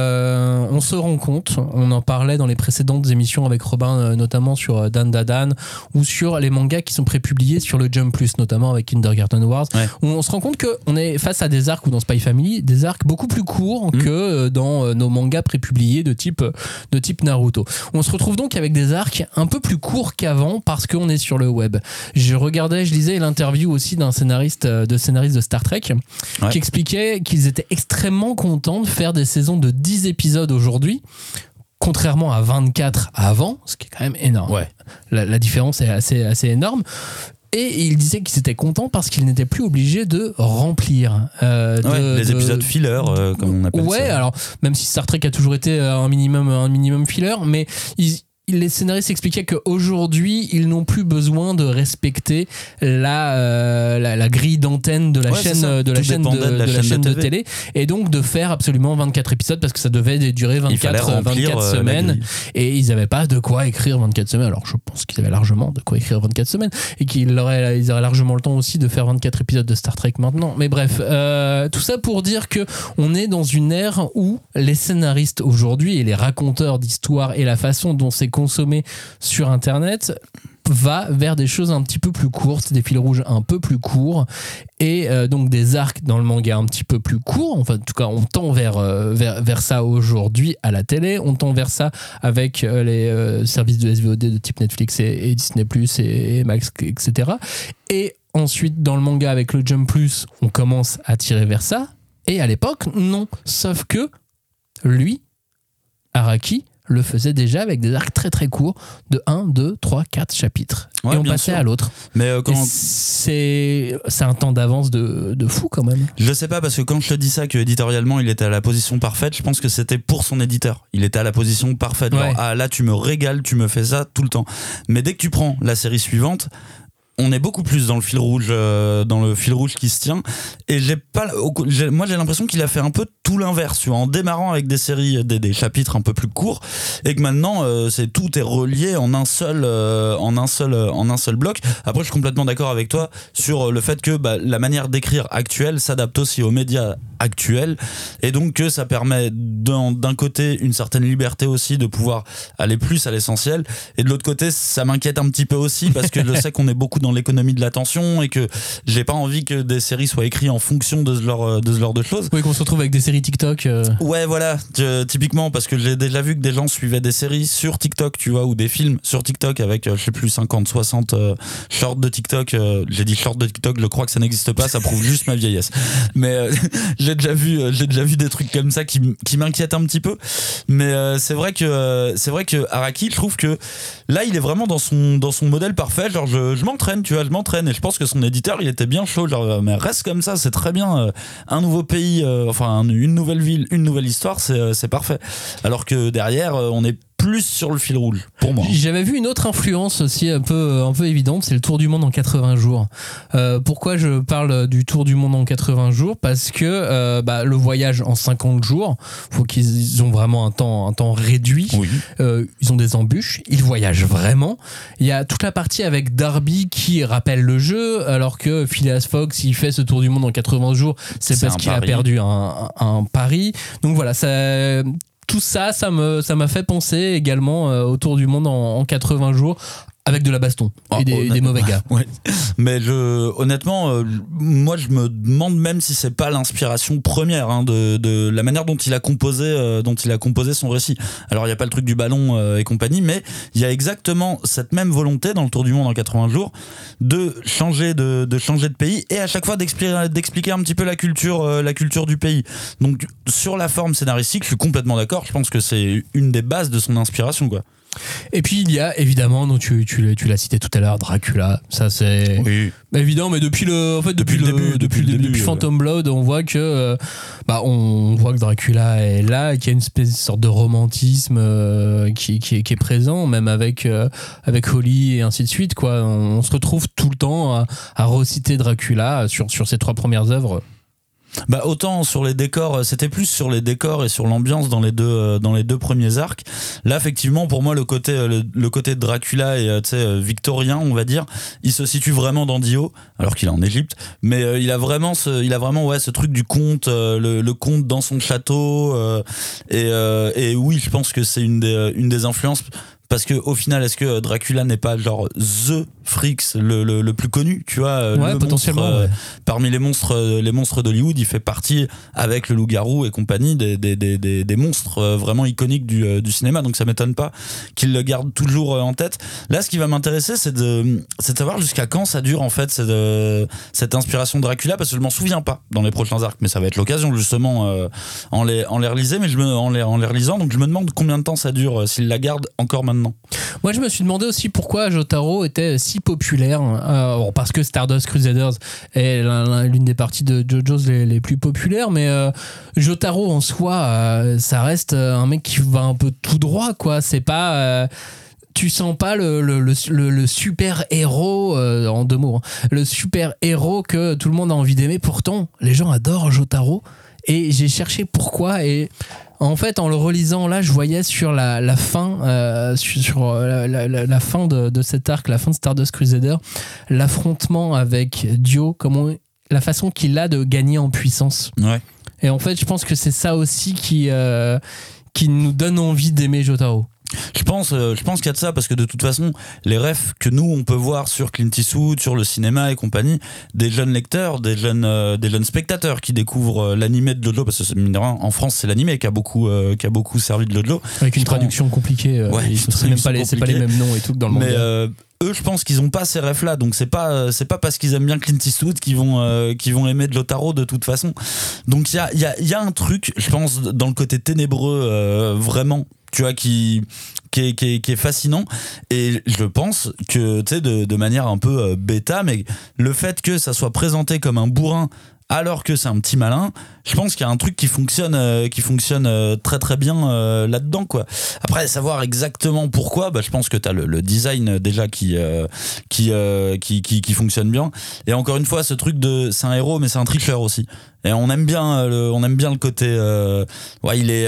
on se rend compte, on en parlait dans les précédentes émissions avec Robin, notamment sur Dan Dadan, ou sur les mangas qui sont prépubliés sur le Jump Plus, notamment avec Kindergarten Wars, où on se rend compte qu'on est face à des arcs, ou dans Spy Family, des arcs beaucoup plus courts que dans nos mangas prépubliés de type Naruto. On se retrouve donc avec des arcs un peu plus courts qu'avant, parce qu'on est sur le web. Je lisais l'interview aussi d'un scénariste de Star Trek qui expliquait qu'ils étaient extrêmement contents de faire des saisons de 10 épisodes aujourd'hui, contrairement à 24 avant, ce qui est quand même énorme. Ouais. La différence est assez énorme. Et il disait qu'ils étaient contents parce qu'ils n'étaient plus obligés de remplir les épisodes filler, comme on appelle ça. Ouais, alors même si Star Trek a toujours été un minimum filler, mais les scénaristes expliquaient qu'aujourd'hui ils n'ont plus besoin de respecter la grille d'antenne de la chaîne de télé, et donc de faire absolument 24 épisodes parce que ça devait durer 24 semaines, et ils n'avaient pas de quoi écrire 24 semaines. Alors je pense qu'ils avaient largement de quoi écrire 24 semaines, et ils auraient largement le temps aussi de faire 24 épisodes de Star Trek maintenant. Mais bref, tout ça pour dire que on est dans une ère où les scénaristes aujourd'hui et les raconteurs d'histoires et la façon dont c'est consommé sur internet va vers des choses un petit peu plus courtes, des fils rouges un peu plus courts, et donc des arcs dans le manga un petit peu plus courts. Enfin, en tout cas, on tend vers ça aujourd'hui à la télé, on tend vers ça avec les services de SVOD de type Netflix et Disney+, et Max, etc. Et ensuite, dans le manga avec le Jump Plus, on commence à tirer vers ça, et à l'époque, non. Sauf que lui, Araki, le faisait déjà avec des arcs très très courts de 1, 2, 3, 4 chapitres. Ouais, et on passait à l'autre. Mais c'est un temps d'avance de fou quand même. Je sais pas, parce que quand je te dis ça, que éditorialement il était à la position parfaite, je pense que c'était pour son éditeur. Il était à la position parfaite. Ouais. Genre, là tu me régales, tu me fais ça tout le temps. Mais dès que tu prends la série suivante, on est beaucoup plus dans le fil rouge qui se tient, et moi j'ai l'impression qu'il a fait un peu tout l'inverse, tu vois, en démarrant avec des séries, des chapitres un peu plus courts, et que maintenant tout est relié en un seul bloc. Après, je suis complètement d'accord avec toi sur le fait que la manière d'écrire actuelle s'adapte aussi aux médias actuelle, et donc que ça permet d'un côté une certaine liberté aussi de pouvoir aller plus à l'essentiel, et de l'autre côté ça m'inquiète un petit peu aussi parce que je sais qu'on est beaucoup dans l'économie de l'attention et que j'ai pas envie que des séries soient écrites en fonction de ce genre de choses. Oui, qu'on se retrouve avec des séries TikTok. Ouais, voilà, typiquement, parce que j'ai déjà vu que des gens suivaient des séries sur TikTok, tu vois, ou des films sur TikTok avec, je sais plus, 50, 60 shorts de TikTok. J'ai dit shorts de TikTok, je crois que ça n'existe pas, ça prouve juste ma vieillesse. Mais j'ai déjà vu des trucs comme ça qui m'inquiètent un petit peu. Mais c'est vrai que Araki, je trouve que là, il est vraiment dans son modèle parfait. Genre, je m'entraîne, tu vois, et je pense que son éditeur, il était bien chaud. Genre, mais reste comme ça, c'est très bien. Un nouveau pays, une nouvelle ville, une nouvelle histoire, c'est parfait. Alors que derrière, on est plus sur le fil rouge pour moi. J'avais vu une autre influence aussi un peu évidente, c'est le Tour du monde en 80 jours. Pourquoi je parle du Tour du monde en 80 jours ? Parce que le voyage en 50 jours, faut qu'ils ont vraiment un temps réduit. Oui. Ils ont des embûches, ils voyagent vraiment. Il y a toute la partie avec Darby qui rappelle le jeu, alors que Phileas Fogg, s'il fait ce Tour du monde en 80 jours, c'est parce qu'il a perdu un pari. Donc voilà, ça... Tout ça m'a fait penser également au Tour du monde en 80 jours avec de la baston et des mauvais gars. Ouais. Mais honnêtement, moi je me demande même si c'est pas l'inspiration première de la manière dont il a composé son récit. Alors il y a pas le truc du ballon et compagnie, mais il y a exactement cette même volonté dans le Tour du monde en 80 jours de changer de pays et à chaque fois d'expliquer un petit peu la culture du pays. Donc sur la forme scénaristique, je suis complètement d'accord. Je pense que c'est une des bases de son inspiration, quoi. Et puis il y a évidemment, donc tu l'as cité tout à l'heure, Dracula. Ça c'est évident, mais depuis le début, Phantom Blood, on voit que Dracula est là et qu'il y a une sorte de romantisme qui est présent, même avec Holly et ainsi de suite, quoi. On se retrouve tout le temps à reciter Dracula sur ces 3 premières œuvres. Autant sur les décors, c'était plus sur les décors et sur l'ambiance dans les deux premiers arcs. Là, effectivement, pour moi, le côté de Dracula et victorien, on va dire, il se situe vraiment dans Dio, alors qu'il est en Égypte. Mais il a vraiment ce truc du conte, le conte dans son château. Et oui, je pense que c'est une des influences. Parce que au final, est-ce que Dracula n'est pas genre The Freaks le plus connu, tu vois, ouais, potentiellement, ouais. Parmi les monstres d'Hollywood, il fait partie avec le loup-garou et compagnie des monstres vraiment iconiques du cinéma. Donc ça m'étonne pas qu'il le garde toujours en tête. Là, ce qui va m'intéresser, c'est de savoir jusqu'à quand ça dure en fait cette inspiration de Dracula, parce que je m'en souviens pas dans les prochains arcs, mais ça va être l'occasion justement en les relisant, en les relisant. Donc je me demande combien de temps ça dure, s'il la garde encore maintenant. Moi je me suis demandé aussi pourquoi Jotaro était si populaire, parce que Stardust Crusaders est l'une des parties de JoJo's les plus populaires, mais Jotaro en soi, ça reste un mec qui va un peu tout droit, quoi. C'est pas... tu sens pas le super héros, en 2 mots, le super héros que tout le monde a envie d'aimer. Pourtant les gens adorent Jotaro et j'ai cherché pourquoi, et en fait, en le relisant, là, je voyais sur la fin, la fin de cet arc, la fin de Stardust Crusader, l'affrontement avec Dio, la façon qu'il a de gagner en puissance. Ouais. Et en fait, je pense que c'est ça aussi qui nous donne envie d'aimer Jotaro. Je pense qu'il y a de ça, parce que de toute façon, les refs que nous on peut voir sur Clint Eastwood, sur le cinéma et compagnie, des jeunes lecteurs, des jeunes spectateurs qui découvrent l'animé de JoJo, parce que en France c'est l'animé qui a beaucoup servi de JoJo. Avec une traduction compliquée, c'est pas les mêmes noms et tout dans le manga. Mais eux, je pense qu'ils ont pas ces refs là, donc c'est pas parce qu'ils aiment bien Clint Eastwood qu'ils vont aimer Jotaro de toute façon. Donc il y a un truc, je pense, dans le côté ténébreux, vraiment, tu vois, qui est fascinant. Et je pense que, tu sais, de manière un peu bêta, mais le fait que ça soit présenté comme un bourrin alors que c'est un petit malin, je pense qu'il y a un truc qui fonctionne très très bien là-dedans, quoi. Après, savoir exactement pourquoi, je pense que t'as le design déjà qui fonctionne bien. Et encore une fois, ce truc de c'est un héros mais c'est un tricheur aussi. Et on aime bien le côté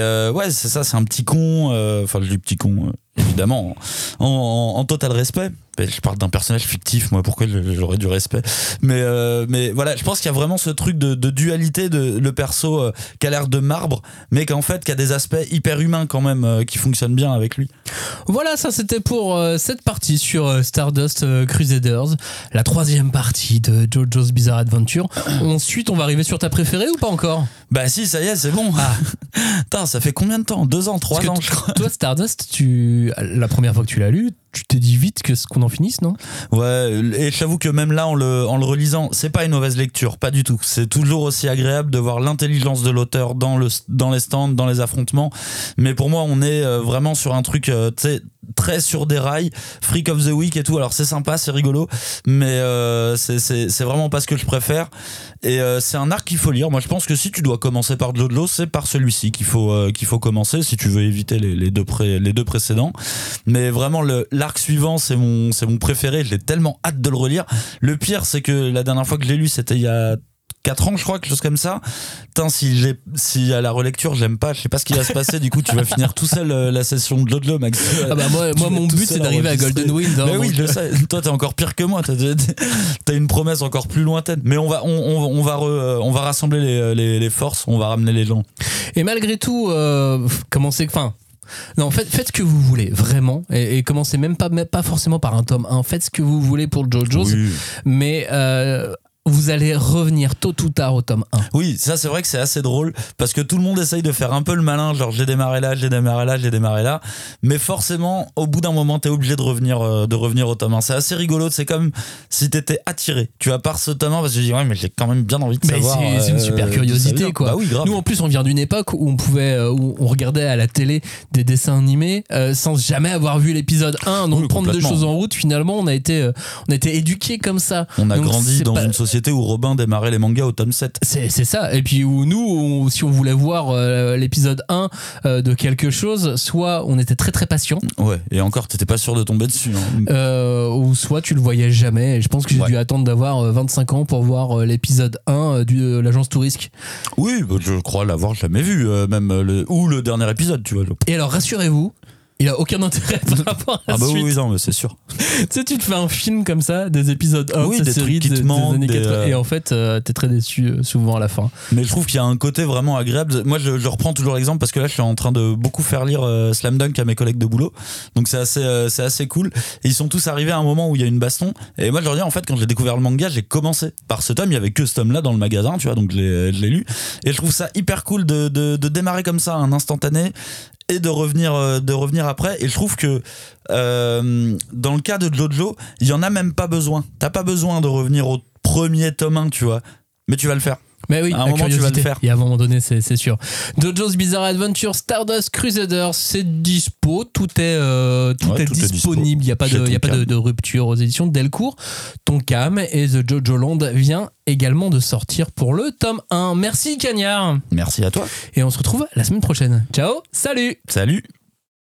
c'est ça, c'est un petit con, enfin je dis petit con évidemment en total respect, Je parle d'un personnage fictif, moi, pourquoi j'aurais du respect. Mais voilà, je pense qu'il y a vraiment ce truc de dualité de le perso qui a l'air de marbre, mais qu'en fait, qui a des aspects hyper humains quand même, qui fonctionnent bien avec lui. Voilà, ça c'était pour cette partie sur Stardust Crusaders, la 3e partie de JoJo's Bizarre Adventure. Ensuite, on va arriver sur ta préférée ou pas encore ? Bah si, ça y est, c'est bon. Putain, ça fait combien de temps ? 2 ans, 3 ans, je crois. Toi, Stardust, la première fois que tu l'as lu, tu t'es dit vite qu'on en finisse, non ? Ouais, et j'avoue que même là, en le relisant, c'est pas une mauvaise lecture, pas du tout. C'est toujours aussi agréable de voir l'intelligence de l'auteur dans les stands, dans les affrontements. Mais pour moi, on est vraiment sur un truc, tu sais, très sur des rails, Freak of the Week et tout. Alors c'est sympa, c'est rigolo, mais c'est vraiment pas ce que je préfère. Et c'est un arc qu'il faut lire. Moi, je pense que si tu dois commencer par JoJo, c'est par celui-ci qu'il faut commencer si tu veux éviter les deux précédents. Mais vraiment, l'arc suivant, c'est mon préféré. J'ai tellement hâte de le relire. Le pire, c'est que la dernière fois que je l'ai lu, c'était il y a 4 ans, je crois, quelque chose comme ça. Putain, si à la relecture j'aime pas, je sais pas ce qui va se passer. Du coup, tu vas finir tout seul la session de JoJo, Max. Ah bah moi mon but c'est d'arriver à Golden Wind. Mais oui, je sais. Toi, t'es encore pire que moi. T'as une promesse encore plus lointaine. Mais on va rassembler les forces. On va ramener les gens. Et malgré tout, non, faites ce que vous voulez, vraiment, et commencez même pas forcément par un tome 1, faites ce que vous voulez pour JoJo's, oui. Mais vous allez revenir tôt ou tard au tome 1. Oui, ça c'est vrai que c'est assez drôle, parce que tout le monde essaye de faire un peu le malin, genre j'ai démarré là, mais forcément, au bout d'un moment, t'es obligé de revenir au tome 1. C'est assez rigolo, c'est comme si t'étais attiré. Tu vas par ce tome 1, parce que je dis, ouais, mais j'ai quand même bien envie de savoir. C'est une super curiosité, quoi. Bah oui, grave. Nous, en plus, on vient d'une époque où on regardait à la télé des dessins animés sans jamais avoir vu l'épisode 1, donc prendre des choses en route, finalement, on a été éduqués comme ça. On a grandi dans une société où Robin démarrait les mangas au tome 7. C'est ça. Et puis où nous, si on voulait voir l'épisode 1 de quelque chose, soit on était très très patient. Ouais, et encore, t'étais pas sûr de tomber dessus. Ou soit tu le voyais jamais. Et je pense que j'ai dû attendre d'avoir 25 ans pour voir l'épisode 1 de l'agence Tourisque. Oui, je crois l'avoir jamais vu, même le dernier épisode, tu vois. Et alors, rassurez-vous, il a aucun intérêt par rapport à la suite. Oui, non, mais c'est sûr. Tu sais, tu te fais un film comme ça, des épisodes 1 de cette série des années 80, et en fait, t'es très déçu souvent à la fin. Mais je trouve qu'il y a un côté vraiment agréable. Moi, je reprends toujours l'exemple parce que là, je suis en train de beaucoup faire lire Slam Dunk à mes collègues de boulot. Donc, c'est assez cool. Et ils sont tous arrivés à un moment où il y a une baston. Et moi, je leur dis, en fait, quand j'ai découvert le manga, j'ai commencé par ce tome. Il y avait que ce tome-là dans le magasin, tu vois, donc je l'ai lu. Et je trouve ça hyper cool de démarrer comme ça, un instantané, et de revenir après. Et je trouve que dans le cas de JoJo, il y en a même pas besoin. T'as pas besoin de revenir au premier tome 1, tu vois, mais tu vas le faire. Mais oui, à un moment tu vas le faire. Et à un moment donné, c'est sûr. JoJo's Bizarre Adventure, Stardust Crusaders, c'est dispo, tout est disponible. Il y a pas de rupture aux éditions de Delcourt. Tonkam et The JoJo Land vient également de sortir pour le tome 1. Merci Cagnard. Merci à toi. Et on se retrouve la semaine prochaine. Ciao, salut.